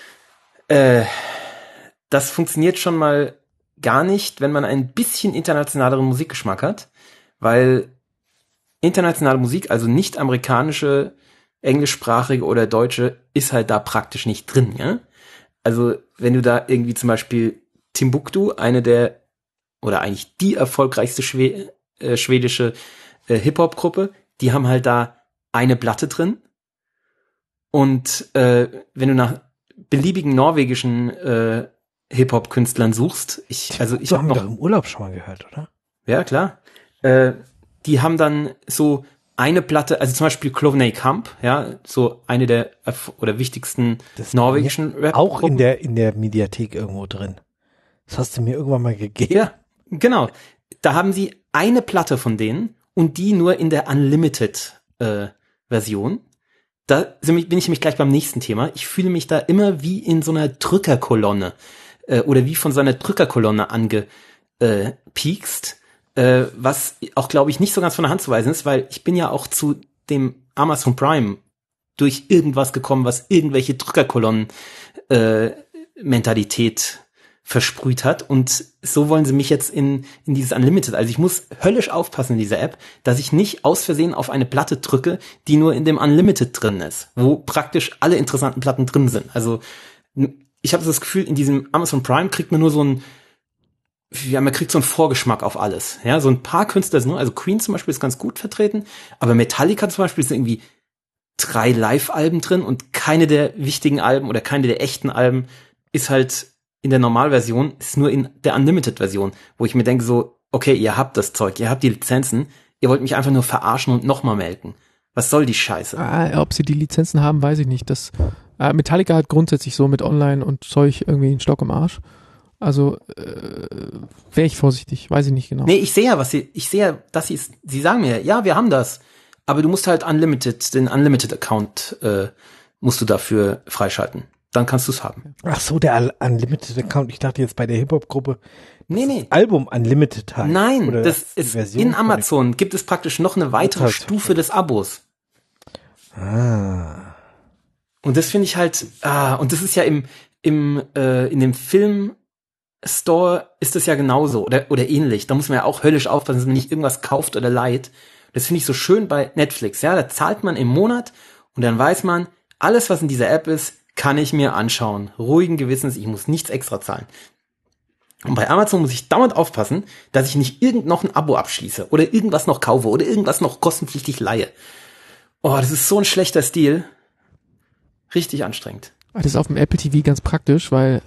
Das funktioniert schon mal gar nicht, wenn man ein bisschen internationaleren Musikgeschmack hat, weil internationale Musik, also nicht amerikanische, englischsprachige oder deutsche, ist halt da praktisch nicht drin, ja. Also wenn du da irgendwie zum Beispiel Timbuktu, eine der oder eigentlich die erfolgreichste schwedische Hip-Hop-Gruppe, die haben halt da eine Platte drin. Und wenn du nach beliebigen norwegischen Hip-Hop-Künstlern suchst, ich habe noch noch im Urlaub schon mal gehört, oder? ja klar, die haben dann so eine Platte, also zum Beispiel Clovney Camp, ja, so eine der oder wichtigsten norwegischen Rap. Auch in der Mediathek irgendwo drin. Das hast du mir irgendwann mal gegeben. Ja, genau. Da haben sie eine Platte von denen und die nur in der Unlimited Version. Da bin ich nämlich gleich beim nächsten Thema. Ich fühle mich da immer wie in so einer Drückerkolonne oder wie von so einer Drückerkolonne angepiekst, was auch, glaube ich, nicht so ganz von der Hand zu weisen ist, weil ich bin ja auch zu dem Amazon Prime durch irgendwas gekommen, was irgendwelche Drückerkolonnen Mentalität versprüht hat, und so wollen sie mich jetzt in dieses Unlimited, also ich muss höllisch aufpassen in dieser App, dass ich nicht aus Versehen auf eine Platte drücke, die nur in dem Unlimited drin ist, wo praktisch alle interessanten Platten drin sind. Also ich habe das Gefühl, in diesem Amazon Prime kriegt man nur man kriegt so einen Vorgeschmack auf alles. Ja, so ein paar Künstler sind nur, also Queen zum Beispiel ist ganz gut vertreten, aber Metallica zum Beispiel sind irgendwie 3 Live-Alben drin und keine der wichtigen Alben oder keine der echten Alben ist halt in der Normalversion, ist nur in der Unlimited-Version, wo ich mir denke so, okay, ihr habt das Zeug, ihr habt die Lizenzen, ihr wollt mich einfach nur verarschen und nochmal melken. Was soll die Scheiße? Ob sie die Lizenzen haben, weiß ich nicht. Metallica hat grundsätzlich so mit Online und Zeug irgendwie einen Stock im Arsch. Also wäre ich vorsichtig, weiß ich nicht genau. Nee, ich sehe ja, dass sie sagen mir, ja, wir haben das, aber du musst halt den Unlimited-Account musst du dafür freischalten. Dann kannst du es haben. Ach so, der Unlimited-Account. Ich dachte jetzt bei der Hip-Hop-Gruppe. Nee. Album Unlimited halt. Nein, oder das ist in Amazon gibt es praktisch noch eine weitere Stufe des Abos. Ah. Und das finde ich halt, und das ist ja in dem Film-Store ist das ja genauso oder ähnlich. Da muss man ja auch höllisch aufpassen, dass man nicht irgendwas kauft oder leiht. Das finde ich so schön bei Netflix. Ja, da zahlt man im Monat und dann weiß man, alles, was in dieser App ist, kann ich mir anschauen. Ruhigen Gewissens, ich muss nichts extra zahlen. Und bei Amazon muss ich dauernd aufpassen, dass ich nicht noch ein Abo abschließe oder irgendwas noch kaufe oder irgendwas noch kostenpflichtig leihe. Oh, das ist so ein schlechter Stil. Richtig anstrengend. Das ist auf dem Apple TV ganz praktisch, weil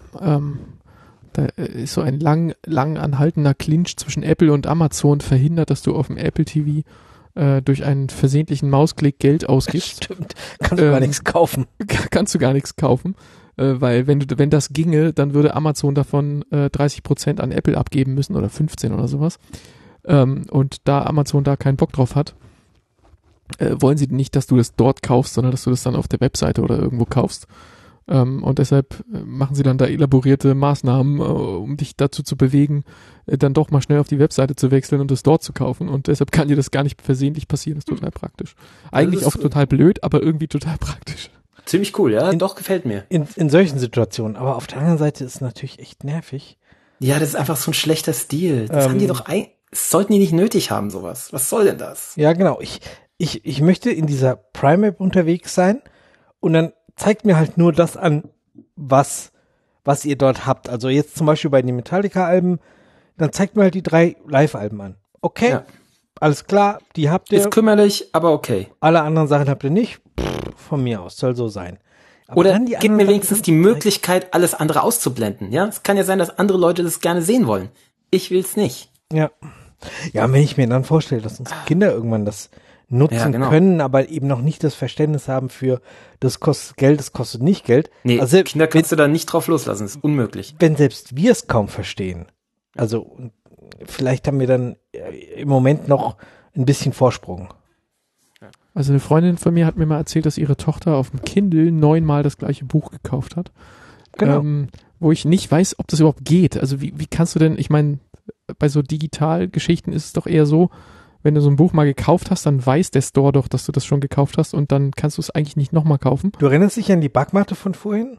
da ist so ein lang anhaltender Clinch zwischen Apple und Amazon verhindert, dass du auf dem Apple TV durch einen versehentlichen Mausklick Geld ausgibst. Stimmt, kannst du gar nichts kaufen. Kannst du gar nichts kaufen, weil wenn das ginge, dann würde Amazon davon 30% an Apple abgeben müssen oder 15 oder sowas. Und da Amazon da keinen Bock drauf hat, wollen sie nicht, dass du das dort kaufst, sondern dass du das dann auf der Webseite oder irgendwo kaufst. Und deshalb machen sie dann da elaborierte Maßnahmen, um dich dazu zu bewegen, dann doch mal schnell auf die Webseite zu wechseln und es dort zu kaufen. Und deshalb kann dir das gar nicht versehentlich passieren. Das ist total praktisch. Eigentlich auch total blöd, aber irgendwie total praktisch. Ziemlich cool, ja. Doch, gefällt mir. In solchen Situationen. Aber auf der anderen Seite ist es natürlich echt nervig. Ja, das ist einfach so ein schlechter Stil. Das haben die doch sollten die nicht nötig haben, sowas. Was soll denn das? Ja, genau. Ich möchte in dieser Prime-App unterwegs sein und dann zeigt mir halt nur das an, was ihr dort habt. Also jetzt zum Beispiel bei den Metallica-Alben, dann zeigt mir halt die 3 Live-Alben an. Okay, ja. Alles klar, die habt ihr. Ist kümmerlich, aber okay. Alle anderen Sachen habt ihr nicht. Von mir aus, soll so sein. Aber oder gib mir wenigstens die Möglichkeit, alles andere auszublenden. Ja, es kann ja sein, dass andere Leute das gerne sehen wollen. Ich will's nicht. Ja. Ja, und wenn ich mir dann vorstelle, dass unsere Kinder irgendwann das nutzen können, aber eben noch nicht das Verständnis haben für, das kostet Geld, das kostet nicht Geld. Nee, also Kinder kannst du da nicht drauf loslassen, das ist unmöglich. Wenn selbst wir es kaum verstehen, also vielleicht haben wir dann im Moment noch ein bisschen Vorsprung. Also eine Freundin von mir hat mir mal erzählt, dass ihre Tochter auf dem Kindle 9-mal das gleiche Buch gekauft hat. Genau. Wo ich nicht weiß, ob das überhaupt geht. Also wie kannst du denn, ich meine, bei so Digitalgeschichten ist es doch eher so, wenn du so ein Buch mal gekauft hast, dann weiß der Store doch, dass du das schon gekauft hast und dann kannst du es eigentlich nicht nochmal kaufen. Du erinnerst dich an die Backmatte von vorhin?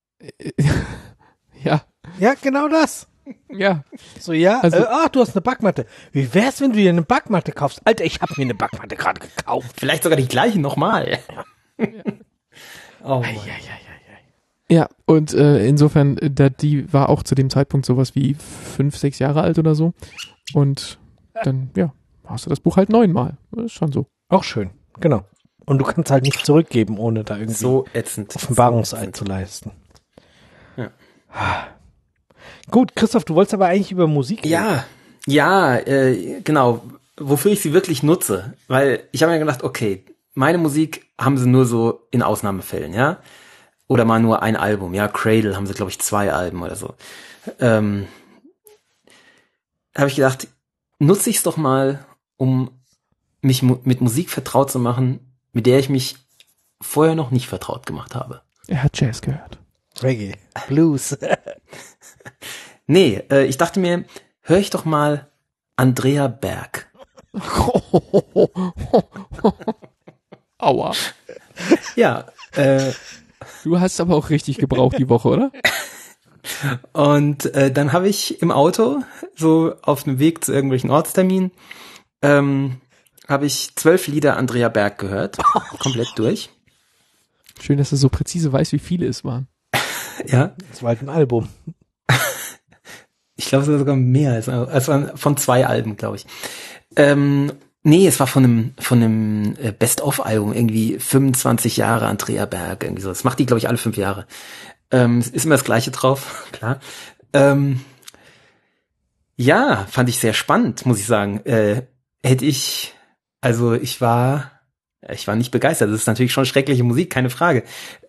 Ja. Ja, genau das. Ja. So, ja, also, du hast eine Backmatte. Wie wär's, wenn du dir eine Backmatte kaufst? Alter, ich habe mir eine Backmatte gerade gekauft. Vielleicht sogar die gleiche nochmal. Ja. Oh, ja, und insofern, die war auch zu dem Zeitpunkt sowas wie 5, 6 Jahre alt oder so. Und dann, ja, hast du das Buch halt 9-mal. Das ist schon so. Auch schön, genau. Und du kannst halt nicht zurückgeben, ohne da irgendwie so ätzend. Offenbarungseid zu leisten. Ja. Gut, Christoph, du wolltest aber eigentlich über Musik reden. Genau. Wofür ich sie wirklich nutze. Weil ich habe mir gedacht, okay, meine Musik haben sie nur so in Ausnahmefällen, ja. Oder mal nur ein Album, ja. Cradle haben sie, glaube ich, 2 Alben oder so. Habe ich gedacht, nutze ich es doch mal, um mich mit Musik vertraut zu machen, mit der ich mich vorher noch nicht vertraut gemacht habe. Er hat Jazz gehört. Reggae, Blues. Nee, ich dachte mir, höre ich doch mal Andrea Berg. Aua. Ja, Du hast aber auch richtig gebraucht die Woche, oder? und dann habe ich im Auto, so auf dem Weg zu irgendwelchen Ortsterminen, habe ich 12 Lieder Andrea Berg gehört, komplett durch. Schön, dass du so präzise weißt, wie viele es waren. Ja. Das war halt ein Album. Ich glaube, es war sogar mehr, es war von 2 Alben, glaube ich. Nee, es war von einem Best-of-Album, irgendwie 25 Jahre Andrea Berg, irgendwie so. Das macht die, glaube ich, alle 5 Jahre. Ist immer das Gleiche drauf, klar. Ja, fand ich sehr spannend, muss ich sagen. Ich war nicht begeistert. Das ist natürlich schon schreckliche Musik, keine Frage.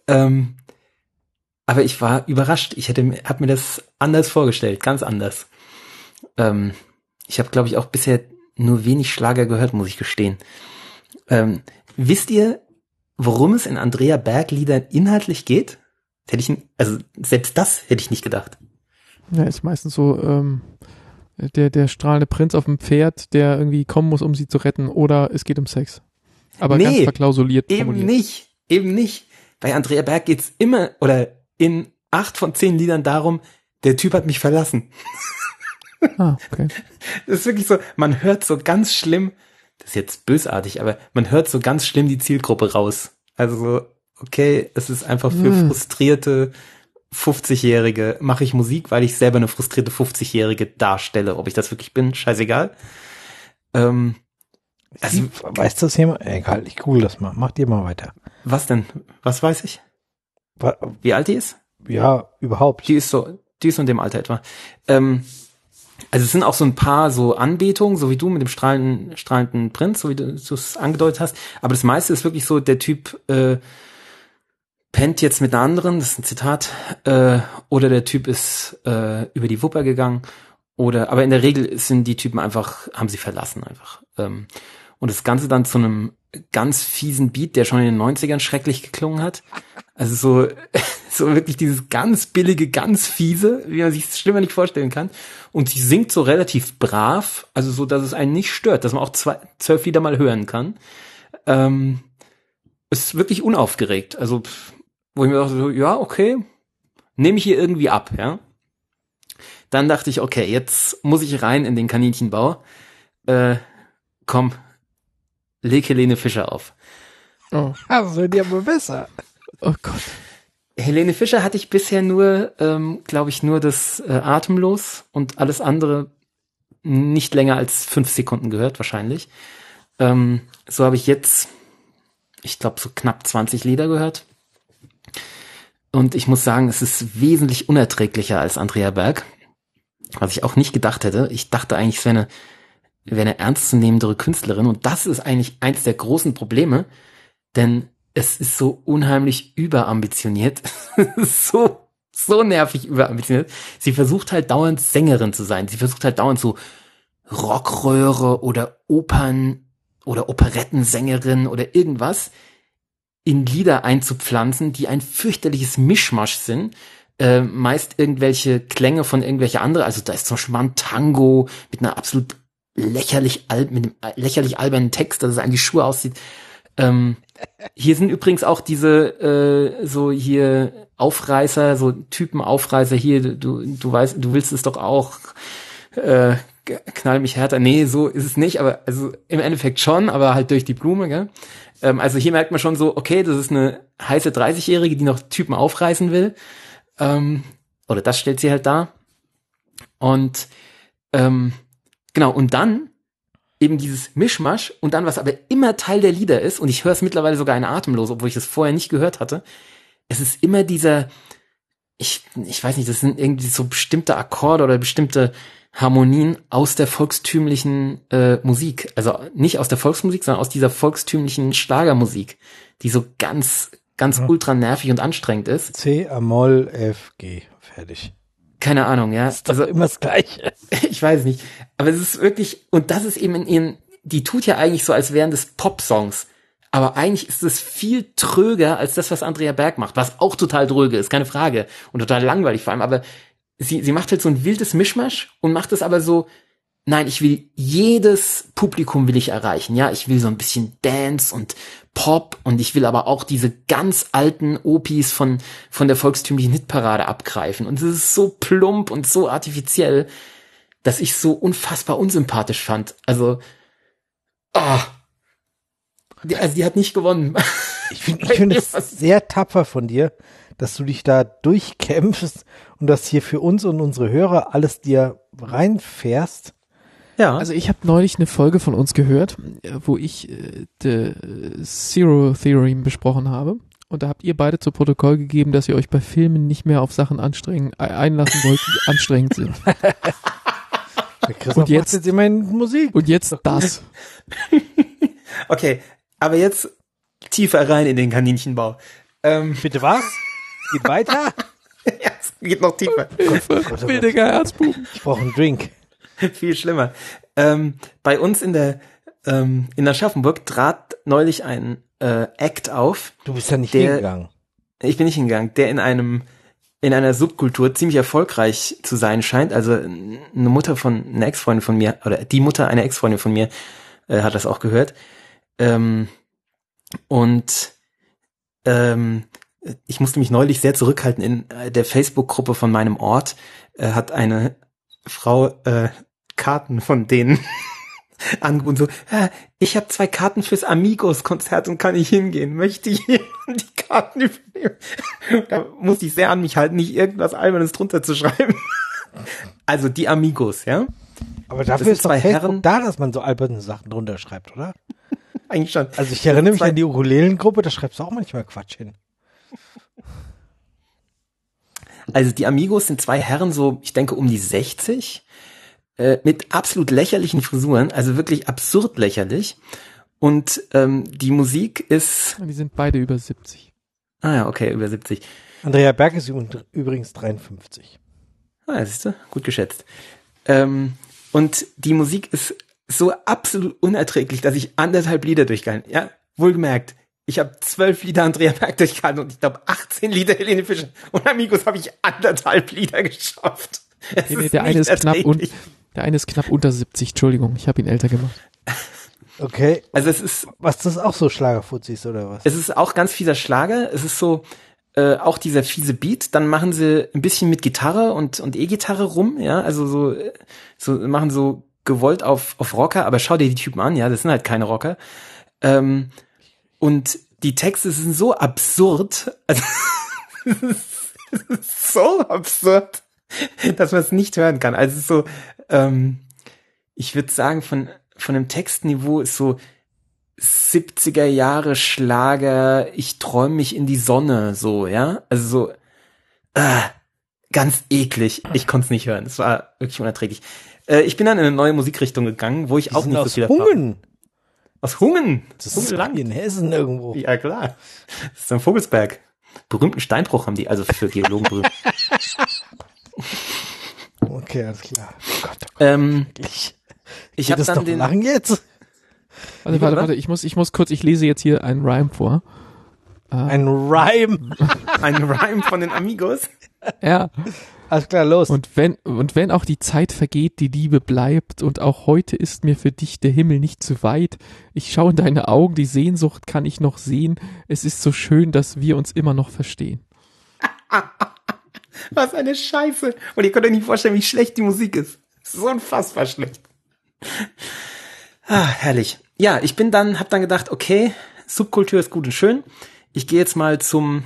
Aber ich war überrascht. Hab mir das anders vorgestellt, ganz anders. Ich habe, glaube ich, auch bisher nur wenig Schlager gehört, muss ich gestehen. Wisst ihr, worum es in Andrea Berg Liedern inhaltlich geht? Selbst das hätte ich nicht gedacht. Ja, ist meistens so der strahlende Prinz auf dem Pferd, der irgendwie kommen muss, um sie zu retten, oder es geht um Sex. Aber ganz verklausuliert formuliert. Eben nicht. Bei Andrea Berg geht's immer, oder in 8 von 10 Liedern darum, der Typ hat mich verlassen. Ah, okay. Das ist wirklich so, man hört so ganz schlimm, das ist jetzt bösartig, aber man hört so ganz schlimm die Zielgruppe raus. Also so, okay, es ist einfach für frustrierte 50-Jährige, mache ich Musik, weil ich selber eine frustrierte 50-Jährige darstelle. Ob ich das wirklich bin, scheißegal. Weißt du das jemand? Egal, ich google das mal. Mach dir mal weiter. Was denn? Was weiß ich? Wie alt die ist? Ja, überhaupt. Die ist in dem Alter etwa. Also es sind auch so ein paar so Anbetungen, so wie du mit dem strahlenden Prinz, so wie du es angedeutet hast. Aber das meiste ist wirklich so, der Typ pennt jetzt mit einer anderen, das ist ein Zitat, oder der Typ ist über die Wupper gegangen. Aber in der Regel sind die Typen haben sie verlassen einfach. Und das Ganze dann zu einem ganz fiesen Beat, der schon in den 90ern schrecklich geklungen hat. Also so wirklich dieses ganz billige, ganz fiese, wie man sich es schlimmer nicht vorstellen kann. Und sie singt so relativ brav, also so, dass es einen nicht stört, dass man auch 12 Lieder mal hören kann. Ist wirklich unaufgeregt. Also, wo ich mir dachte, so, ja, okay, nehme ich hier irgendwie ab, ja. Dann dachte ich, okay, jetzt muss ich rein in den Kaninchenbau. Komm, leg Helene Fischer auf. Oh. Also, die aber besser. Oh Gott. Helene Fischer hatte ich bisher nur, glaube ich, nur das Atemlos und alles andere nicht länger als 5 Sekunden gehört, wahrscheinlich. So habe ich jetzt, ich glaube, so knapp 20 Lieder gehört. Und ich muss sagen, es ist wesentlich unerträglicher als Andrea Berg, was ich auch nicht gedacht hätte. Ich dachte eigentlich, es wäre eine ernstzunehmendere Künstlerin. Und das ist eigentlich eins der großen Probleme, denn es ist so unheimlich überambitioniert. so nervig überambitioniert. Sie versucht halt dauernd Sängerin zu sein. Sie versucht halt dauernd so Rockröhre oder Opern oder Operettensängerin oder irgendwas in Lieder einzupflanzen, die ein fürchterliches Mischmasch sind. Meist irgendwelche Klänge von irgendwelche andere. Also da ist zum Beispiel mal ein Tango mit einer absolut lächerlich albernen Text, dass es einem die Schuhe aussieht. Hier sind übrigens auch diese so hier Aufreißer, so Typen-Aufreißer hier, du weißt, du willst es doch auch, knall mich härter. Nee, so ist es nicht, aber also im Endeffekt schon, aber halt durch die Blume, gell? Also hier merkt man schon so, okay, das ist eine heiße 30-Jährige, die noch Typen aufreißen will. Oder das stellt sie halt dar. Und genau, und dann eben dieses Mischmasch und dann, was aber immer Teil der Lieder ist, und ich höre es mittlerweile sogar in Atemlos, obwohl ich das vorher nicht gehört hatte, es ist immer dieser, ich weiß nicht, das sind irgendwie so bestimmte Akkorde oder bestimmte Harmonien aus der volkstümlichen Musik. Also nicht aus der Volksmusik, sondern aus dieser volkstümlichen Schlagermusik, die so ganz ultra nervig und anstrengend ist. C, A-Moll, F, G. Fertig. Keine Ahnung, ja. Das ist doch also immer das Gleiche. Ich weiß nicht. Aber es ist wirklich, und das ist eben in ihren, die tut ja eigentlich so, als wären das Pop-Songs. Aber eigentlich ist es viel tröger als das, was Andrea Berg macht, was auch total dröge ist, keine Frage. Und total langweilig vor allem. Aber sie macht halt so ein wildes Mischmasch und macht es aber so, nein, ich will jedes Publikum will ich erreichen. Ja, ich will so ein bisschen Dance und Pop und ich will aber auch diese ganz alten Opis von der volkstümlichen Hitparade abgreifen. Und es ist so plump und so artifiziell, dass ich so unfassbar unsympathisch fand. Also, die hat nicht gewonnen. Ich finde es sehr tapfer von dir, dass du dich da durchkämpfst und das hier für uns und unsere Hörer alles dir reinfährst. Ja. Also ich habe neulich eine Folge von uns gehört, wo ich The Zero Theorem besprochen habe. Und da habt ihr beide zu Protokoll gegeben, dass ihr euch bei Filmen nicht mehr auf Sachen einlassen wollt, die anstrengend sind. Und jetzt immerhin Musik. Und jetzt das. Okay, aber jetzt tiefer rein in den Kaninchenbau. Bitte was? Geht weiter? Ja, es geht noch tiefer. Bildiger Herzbuben. Ich brauche einen Drink. Viel schlimmer. Bei uns in der Aschaffenburg trat neulich ein Act auf. Du bist ja nicht hingegangen. Ich bin nicht hingegangen, der in einer Subkultur ziemlich erfolgreich zu sein scheint. Also eine Mutter von einer Ex-Freundin von mir, oder die Mutter einer Ex-Freundin von mir, hat das auch gehört. Ich musste mich neulich sehr zurückhalten. In der Facebook-Gruppe von meinem Ort hat eine Frau Karten von denen angeboten. So, ich habe 2 Karten fürs Amigos-Konzert und kann nicht hingehen. Möchte ich die Karten übernehmen? Da musste ich sehr an mich halten, nicht irgendwas Albernes drunter zu schreiben. Also die Amigos, ja? Aber dafür ist doch Facebook da, dass man so alberne Sachen drunter schreibt, oder? Eigentlich schon. Also ich erinnere mich an die Ukulelengruppe, da schreibst du auch manchmal Quatsch hin. Also die Amigos sind 2 Herren, so ich denke um die 60, mit absolut lächerlichen Frisuren, also wirklich absurd lächerlich. Und die Musik ist... Die sind beide über 70. Ah ja, okay, über 70. Andrea Berg ist übrigens 53. Ah ja, siehst du, gut geschätzt. Und die Musik ist so absolut unerträglich, dass ich 1,5 Lieder durchgehalten. Ja, wohlgemerkt. Ich habe 12 Lieder Andrea Berg durchgehalten und ich glaube 18 Lieder Helene Fischer. Und Amigos habe ich 1,5 Lieder geschafft. Nee, der eine ist knapp unter 70, Entschuldigung, ich habe ihn älter gemacht. Okay. Also es ist... Was, das auch so Schlagerfuzis oder was? Es ist auch ganz fieser Schlager. Es ist so, auch dieser fiese Beat. Dann machen sie ein bisschen mit Gitarre und E-Gitarre rum, ja. Also so machen so gewollt auf Rocker. Aber schau dir die Typen an, ja. Das sind halt keine Rocker. Und die Texte sind so absurd. Also, es ist so absurd, dass man es nicht hören kann. Also so, ich würde sagen, von dem Textniveau ist so 70er Jahre Schlager, ich träume mich in die Sonne, so, ja? Also so, ganz eklig. Ich konnte es nicht hören. Es war wirklich unerträglich. Ich bin dann in eine neue Musikrichtung gegangen, wo ich auch nicht so viel Hungen. Aus Hungen? Das ist in Hessen irgendwo. Ja, klar. Das ist in Vogelsberg. Berühmten Steinbruch haben die, also für Geologen berühmt. Okay, alles klar. Oh Gott. Ich habe dann den... Lachen jetzt? Warte, ich muss kurz, ich lese jetzt hier einen Rhyme vor. Ein Rhyme? Ein Rhyme von den Amigos? Ja. Alles klar, los. Und wenn auch die Zeit vergeht, die Liebe bleibt und auch heute ist mir für dich der Himmel nicht zu weit. Ich schaue in deine Augen, die Sehnsucht kann ich noch sehen. Es ist so schön, dass wir uns immer noch verstehen. Was eine Scheiße. Und ihr könnt euch nicht vorstellen, wie schlecht die Musik ist. So unfassbar schlecht. Herrlich. Ja, hab dann gedacht, okay, Subkultur ist gut und schön. Ich gehe jetzt mal zum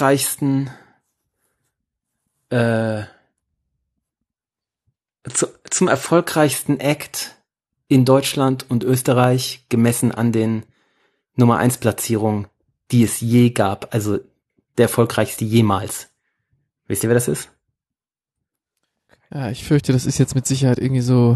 erfolgreichsten zum erfolgreichsten Act in Deutschland und Österreich, gemessen an den Nummer 1 Platzierungen, die es je gab. Also der erfolgreichste jemals. Wisst ihr, wer das ist? Ja, ich fürchte, das ist jetzt mit Sicherheit irgendwie so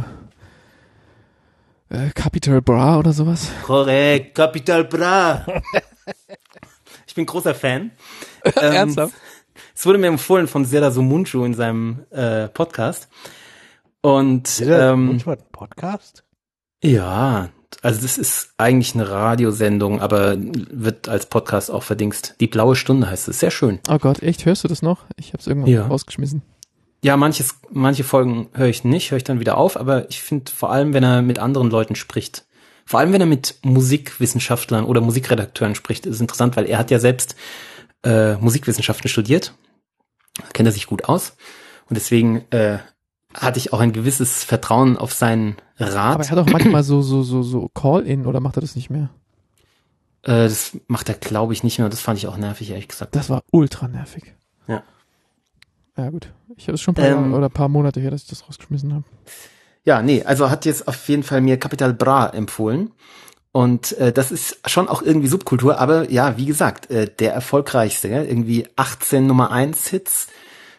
Capital Bra oder sowas. Korrekt, Capital Bra. Ich bin großer Fan. Ernsthaft? Es wurde mir empfohlen von Serdar Somuncu in seinem Podcast. Und Somuncu hat einen Podcast? Ja, also das ist eigentlich eine Radiosendung, aber wird als Podcast auch verdingst. Die blaue Stunde heißt es. Sehr schön. Oh Gott, echt? Hörst du das noch? Ich hab's irgendwann rausgeschmissen. Ja, manche Folgen höre ich dann wieder auf, aber ich finde vor allem, wenn er mit anderen Leuten spricht, vor allem wenn er mit Musikwissenschaftlern oder Musikredakteuren spricht, ist interessant, weil er hat ja selbst Musikwissenschaften studiert, kennt er sich gut aus und deswegen hatte ich auch ein gewisses Vertrauen auf seinen Rat. Aber er hat auch manchmal so Call-In, oder macht er das nicht mehr? Das macht er, glaube ich, nicht mehr. Das fand ich auch nervig, ehrlich gesagt. Das war ultra nervig. Ja. Ja gut, ich habe es schon ein paar Monate her, dass ich das rausgeschmissen habe. Ja, nee, also hat jetzt auf jeden Fall mir Capital Bra empfohlen und das ist schon auch irgendwie Subkultur, aber ja, wie gesagt, der erfolgreichste, ja? Irgendwie 18 Nummer 1 Hits,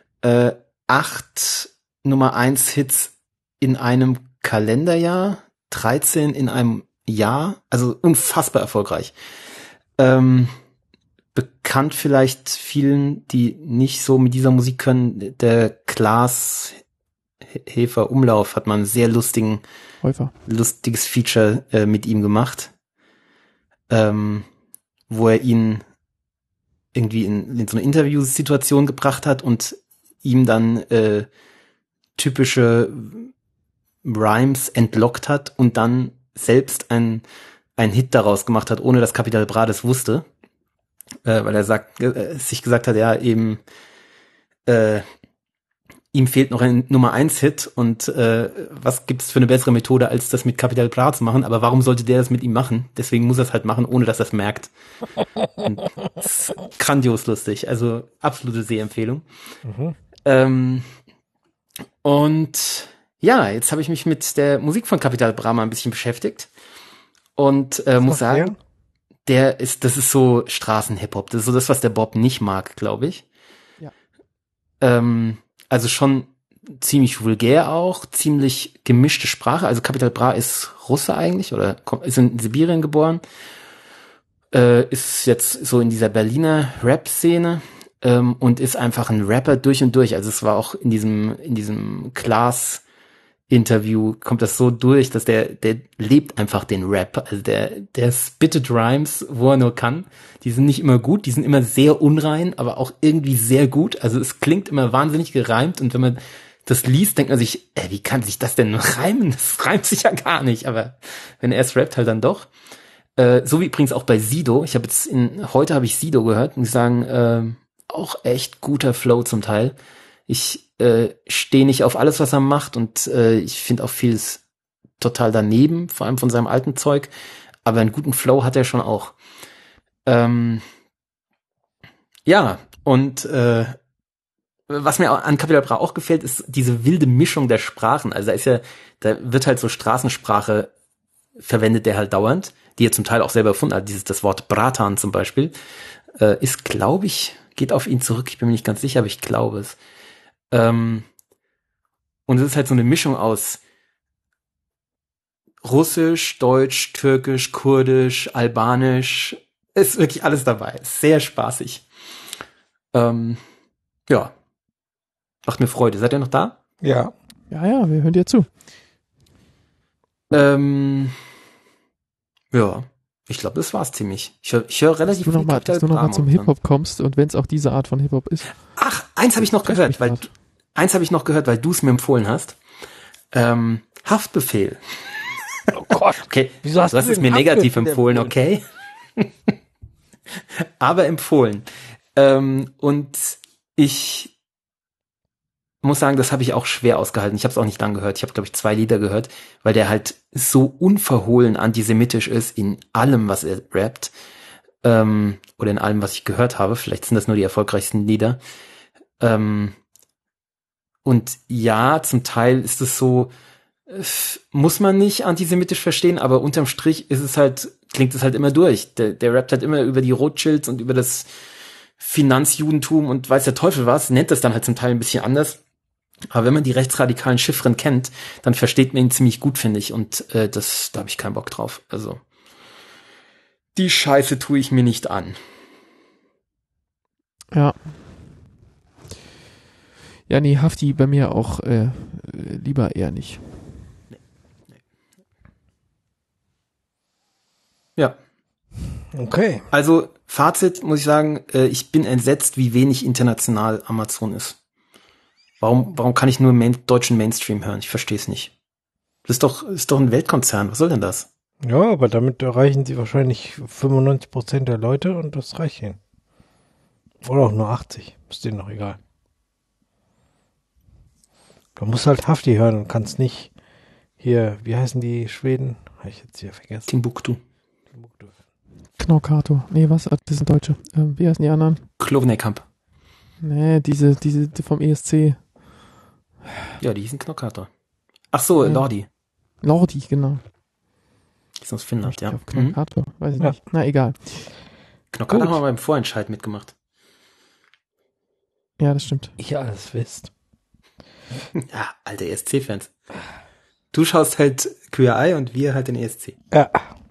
8 Nummer 1 Hits in einem Kalenderjahr, 13 in einem Jahr, also unfassbar erfolgreich. Bekannt vielleicht vielen, die nicht so mit dieser Musik können, der Klaas Häfer Umlauf hat man ein sehr lustiges Feature mit ihm gemacht, wo er ihn irgendwie in so eine Interviewsituation gebracht hat und ihm dann typische Rhymes entlockt hat und dann selbst ein Hit daraus gemacht hat, ohne dass Capital Bra das wusste. Weil er sich gesagt hat, ja, eben ihm fehlt noch ein Nummer 1 Hit und was gibt's für eine bessere Methode, als das mit Capital Bra zu machen, aber warum sollte der das mit ihm machen? Deswegen muss er es halt machen, ohne dass er es merkt. Das ist grandios lustig, also absolute Sehempfehlung. Und ja, jetzt habe ich mich mit der Musik von Capital Bra mal ein bisschen beschäftigt und muss sagen, das ist so Straßen-Hip-Hop. Das ist so das, was der Bob nicht mag, glaube ich. Ja. Also schon ziemlich vulgär auch, ziemlich gemischte Sprache. Also Capital Bra ist Russe eigentlich oder ist in Sibirien geboren. Ist jetzt so in dieser Berliner Rap-Szene und ist einfach ein Rapper durch und durch. Also es war auch in diesem Klaas-Interview kommt das so durch, dass der lebt einfach den Rap. Also der spittet Rhymes, wo er nur kann. Die sind nicht immer gut, die sind immer sehr unrein, aber auch irgendwie sehr gut. Also es klingt immer wahnsinnig gereimt und wenn man das liest, denkt man sich, wie kann sich das denn reimen? Das reimt sich ja gar nicht, aber wenn er es rappt, halt dann doch. So wie übrigens auch bei Sido. Heute habe ich Sido gehört und ich sagen, auch echt guter Flow zum Teil. Ich stehe nicht auf alles, was er macht und ich finde auch vieles total daneben, vor allem von seinem alten Zeug, aber einen guten Flow hat er schon auch. Ja, und was mir an Capital Bra auch gefällt, ist diese wilde Mischung der Sprachen. Also da wird halt so Straßensprache verwendet, der halt dauernd, die er zum Teil auch selber erfunden hat. Das Wort Bratan zum Beispiel ist, glaube ich, geht auf ihn zurück. Ich bin mir nicht ganz sicher, aber ich glaube es. Und es ist halt so eine Mischung aus Russisch, Deutsch, Türkisch, Kurdisch, Albanisch. Ist wirklich alles dabei. Ist sehr spaßig. Ja. Macht mir Freude. Seid ihr noch da? Ja. Ja, wir hören dir zu. Ja. Ich glaube, das war's ziemlich. Ich höre relativ viel Dass du noch mal zum Hip-Hop kommst und wenn es auch diese Art von Hip-Hop ist. Ach, eins habe ich noch gehört, weil du es mir empfohlen hast. Haftbefehl. Oh Gott. Okay, Wieso hast du hast es mir negativ empfohlen, okay? Aber empfohlen. Und ich muss sagen, das habe ich auch schwer ausgehalten. Ich habe es auch nicht lang gehört. Ich habe, glaube ich, 2 Lieder gehört, weil der halt so unverhohlen antisemitisch ist in allem, was er rappt. Oder in allem, was ich gehört habe. Vielleicht sind das nur die erfolgreichsten Lieder. Und Und ja, zum Teil ist es so, muss man nicht antisemitisch verstehen, aber unterm Strich ist es halt, klingt es halt immer durch. Der rappt halt immer über die Rothschilds und über das Finanzjudentum und weiß der Teufel was, nennt das dann halt zum Teil ein bisschen anders. Aber wenn man die rechtsradikalen Chiffren kennt, dann versteht man ihn ziemlich gut, finde ich. Und da habe ich keinen Bock drauf. Also die Scheiße tue ich mir nicht an. Ja. Ja, nee, Hafti bei mir auch lieber eher nicht. Nee. Ja. Okay. Also Fazit muss ich sagen, ich bin entsetzt, wie wenig international Amazon ist. Warum kann ich nur deutschen Mainstream hören? Ich verstehe es nicht. Das ist doch ein Weltkonzern. Was soll denn das? Ja, aber damit erreichen sie wahrscheinlich 95% der Leute und das reicht ihnen. Oder auch nur 80. Ist denen noch egal. Du musst halt Hafti hören und kannst nicht hier, wie heißen die Schweden? Habe ich jetzt hier vergessen. Timbuktu. Knockator. Nee, was? Das sind Deutsche. Wie heißen die anderen? Klovenekamp. Nee, diese vom ESC. Ja, die hießen Knockator. Ach so, Lordi. Lordi, genau. Die ist aus Finnland, ja. Auf Knockator, weiß ich nicht. Na, egal. Knockator haben wir beim Vorentscheid mitgemacht. Ja, das stimmt. Ihr alles wisst. Ja, alte ESC-Fans. Du schaust halt QRI und wir halt den ESC. Ja.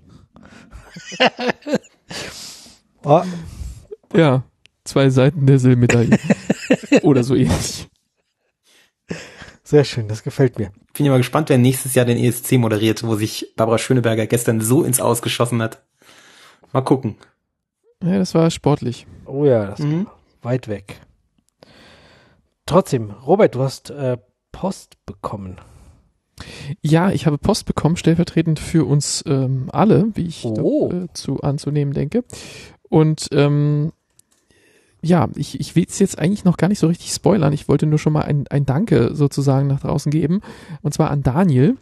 Oh. Ja, 2 Seiten der Silbermedaille. Oder so ähnlich. Sehr schön, das gefällt mir. Bin ja mal gespannt, wer nächstes Jahr den ESC moderiert, wo sich Barbara Schöneberger gestern so ins Aus geschossen hat. Mal gucken. Ja, das war sportlich. Oh ja, das war weit weg. Trotzdem, Robert, du hast Post bekommen. Ja, ich habe Post bekommen, stellvertretend für uns alle, wie ich anzunehmen denke. Und ja, ich will es jetzt eigentlich noch gar nicht so richtig spoilern. Ich wollte nur schon mal ein Danke sozusagen nach draußen geben. Und zwar an Daniel.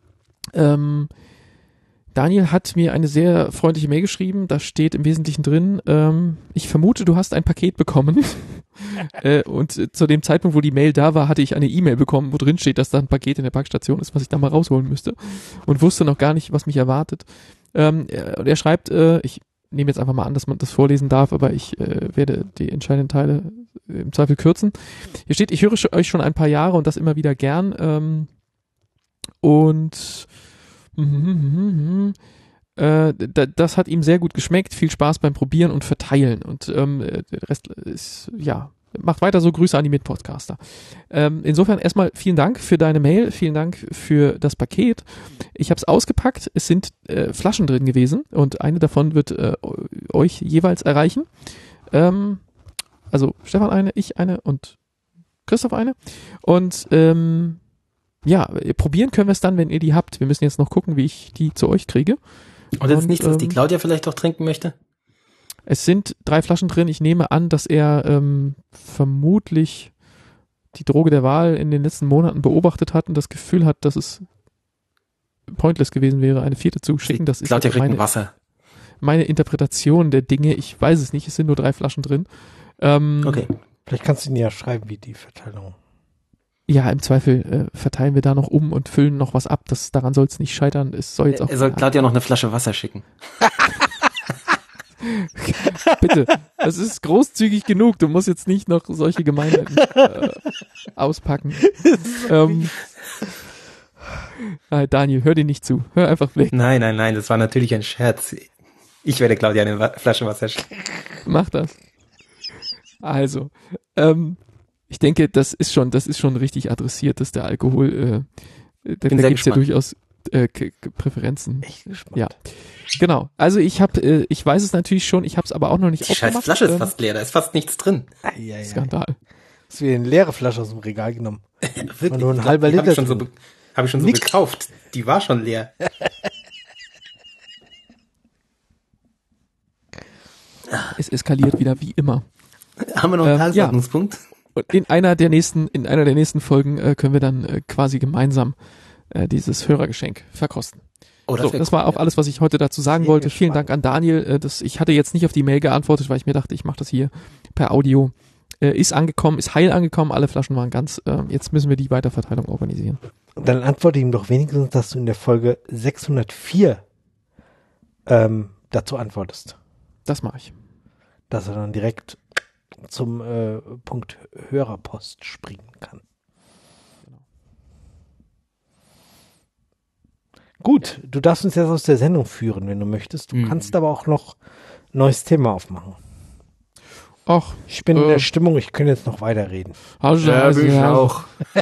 Daniel hat mir eine sehr freundliche Mail geschrieben. Da steht im Wesentlichen drin, ich vermute, du hast ein Paket bekommen. Und zu dem Zeitpunkt, wo die Mail da war, hatte ich eine E-Mail bekommen, wo drin steht, dass da ein Paket in der Packstation ist, was ich da mal rausholen müsste. Und wusste noch gar nicht, was mich erwartet. Und er schreibt, ich nehme jetzt einfach mal an, dass man das vorlesen darf, aber ich werde die entscheidenden Teile im Zweifel kürzen. Hier steht, ich höre euch schon ein paar Jahre und das immer wieder gern. Das hat ihm sehr gut geschmeckt. Viel Spaß beim Probieren und Verteilen. Und der Rest ist, ja, macht weiter so. Grüße an die Mitpodcaster. Insofern erstmal vielen Dank für deine Mail. Vielen Dank für das Paket. Ich habe es ausgepackt. Es sind Flaschen drin gewesen und eine davon wird euch jeweils erreichen. Also Stefan eine, ich eine und Christoph eine. Und ja, probieren können wir es dann, wenn ihr die habt. Wir müssen jetzt noch gucken, wie ich die zu euch kriege. Und jetzt nicht, was die Claudia vielleicht auch trinken möchte? Es sind 3 Flaschen drin. Ich nehme an, dass er vermutlich die Droge der Wahl in den letzten Monaten beobachtet hat und das Gefühl hat, dass es pointless gewesen wäre, eine 4. zu schicken. Das ist Claudia kriegt ein Wasser. Meine Interpretation der Dinge. Ich weiß es nicht. Es sind nur 3 Flaschen drin. Okay. Vielleicht kannst du ihn ja schreiben, wie die Verteilung. Ja, im Zweifel verteilen wir da noch um und füllen noch was ab. Daran soll es nicht scheitern. Es soll jetzt auch. Er soll Claudia noch eine Flasche Wasser schicken. Bitte, das ist großzügig genug. Du musst jetzt nicht noch solche Gemeinheiten auspacken. Daniel, hör dir nicht zu. Hör einfach weg. Nein, das war natürlich ein Scherz. Ich werde Claudia eine Flasche Wasser schicken. Mach das. Also, ich denke, das ist schon richtig adressiert, dass der Alkohol, da gibt's ja durchaus Präferenzen. Echt gespannt. Ja, genau. Also ich weiß es natürlich schon, ich habe es aber auch noch nicht aufgemacht. Die scheiß Flasche ist fast leer, da ist fast nichts drin. Skandal. Hast du wieder eine leere Flasche aus dem Regal genommen? Wirklich? Nur ein halber Liter. Habe ich schon so gekauft. Die war schon leer. Es eskaliert wieder wie immer. Haben wir noch einen Tagesordnungspunkt? Ja. Und in einer der nächsten Folgen können wir dann quasi gemeinsam dieses Hörergeschenk verkosten. Das war auch alles, was ich heute dazu sagen wollte. Vielen Dank an Daniel. Ich hatte jetzt nicht auf die Mail geantwortet, weil ich mir dachte, ich mache das hier per Audio. ist angekommen, ist heil angekommen, alle Flaschen waren ganz. Jetzt müssen wir die Weiterverteilung organisieren. Dann antworte ihm doch wenigstens, dass du in der Folge 604 dazu antwortest. Das mache ich. Dass er dann direkt zum Punkt Hörerpost springen kann. Genau. Gut, du darfst uns jetzt aus der Sendung führen, wenn du möchtest. Du kannst aber auch noch ein neues Thema aufmachen. Ach, ich bin in der Stimmung, ich kann jetzt noch weiterreden. Ich auch.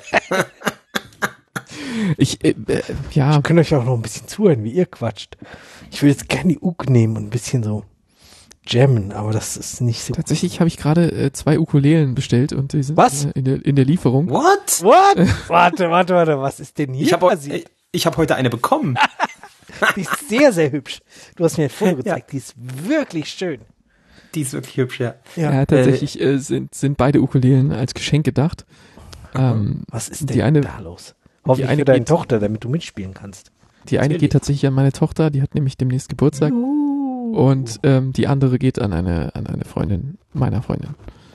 Ich kann euch auch noch ein bisschen zuhören, wie ihr quatscht. Ich will jetzt gerne die Uke nehmen und ein bisschen so jammen, aber das ist nicht so. Tatsächlich habe ich gerade 2 Ukulelen bestellt und die sind in der Lieferung. What? Warte, was ist denn hier passiert? Ich habe heute eine bekommen. Die ist sehr, sehr hübsch. Du hast mir ein Foto gezeigt, die ist wirklich schön. Die ist wirklich hübsch, ja. Ja, tatsächlich sind beide Ukulelen als Geschenk gedacht. Was ist denn da los? Hoffentlich für deine Tochter, damit du mitspielen kannst. Die eine geht tatsächlich an meine Tochter, die hat nämlich demnächst Geburtstag. Und die andere geht an eine Freundin, meiner Freundin.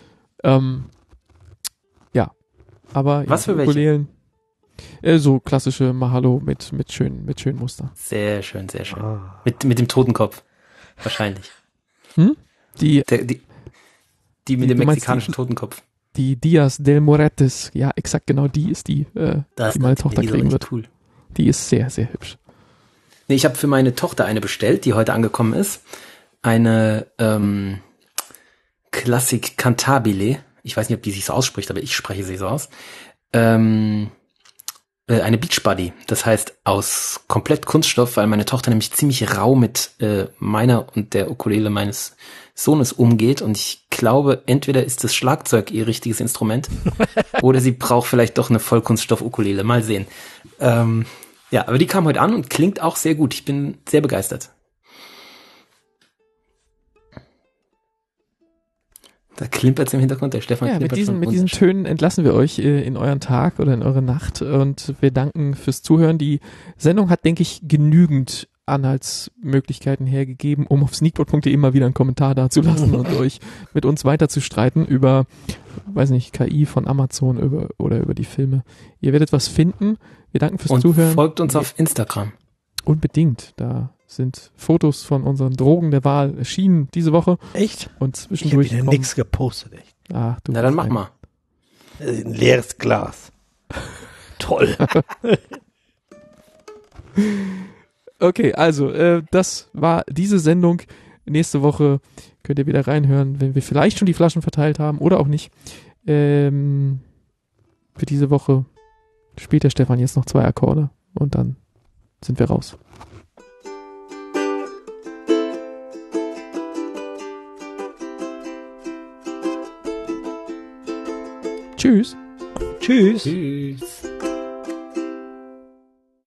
Ja, aber was für Ukulelen, so klassische Mahalo mit schönen Muster. Sehr schön, sehr schön. Mit dem Totenkopf, wahrscheinlich. Die mit dem mexikanischen Totenkopf. Die Dias del Moretes, ja, exakt genau die ist die meine Tochter kriegen wird. Cool. Die ist sehr, sehr hübsch. Nee, ich habe für meine Tochter eine bestellt, die heute angekommen ist. Eine Classic Cantabile. Ich weiß nicht, ob die sich so ausspricht, aber ich spreche sie so aus. Eine Beach Buddy. Das heißt aus komplett Kunststoff, weil meine Tochter nämlich ziemlich rau mit meiner und der Ukulele meines Sohnes umgeht. Und ich glaube, entweder ist das Schlagzeug ihr richtiges Instrument oder sie braucht vielleicht doch eine Vollkunststoff-Ukulele. Mal sehen. Ja, aber die kam heute an und klingt auch sehr gut. Ich bin sehr begeistert. Da klimpert es im Hintergrund, der Stefan klimpert mit diesen Tönen entlassen wir euch in euren Tag oder in eure Nacht und wir danken fürs Zuhören. Die Sendung hat, denke ich, genügend Anhaltsmöglichkeiten hergegeben, um auf sneakpot.de mal wieder einen Kommentar dazulassen und euch mit uns weiter zu streiten über, weiß nicht, KI von Amazon oder über die Filme. Ihr werdet was finden. Wir danken fürs Zuhören. Folgt uns auf Instagram. Unbedingt. Da sind Fotos von unseren Drogen der Wahl erschienen diese Woche. Echt? Und zwischendurch. Ich habe wieder nichts gepostet, echt. Ach, na, dann mach mal. Ein leeres Glas. Toll. Okay, also, das war diese Sendung. Nächste Woche könnt ihr wieder reinhören, wenn wir vielleicht schon die Flaschen verteilt haben oder auch nicht. Für diese Woche spielt der Stefan jetzt noch 2 Akkorde und dann sind wir raus. Tschüss. Tschüss. Tschüss.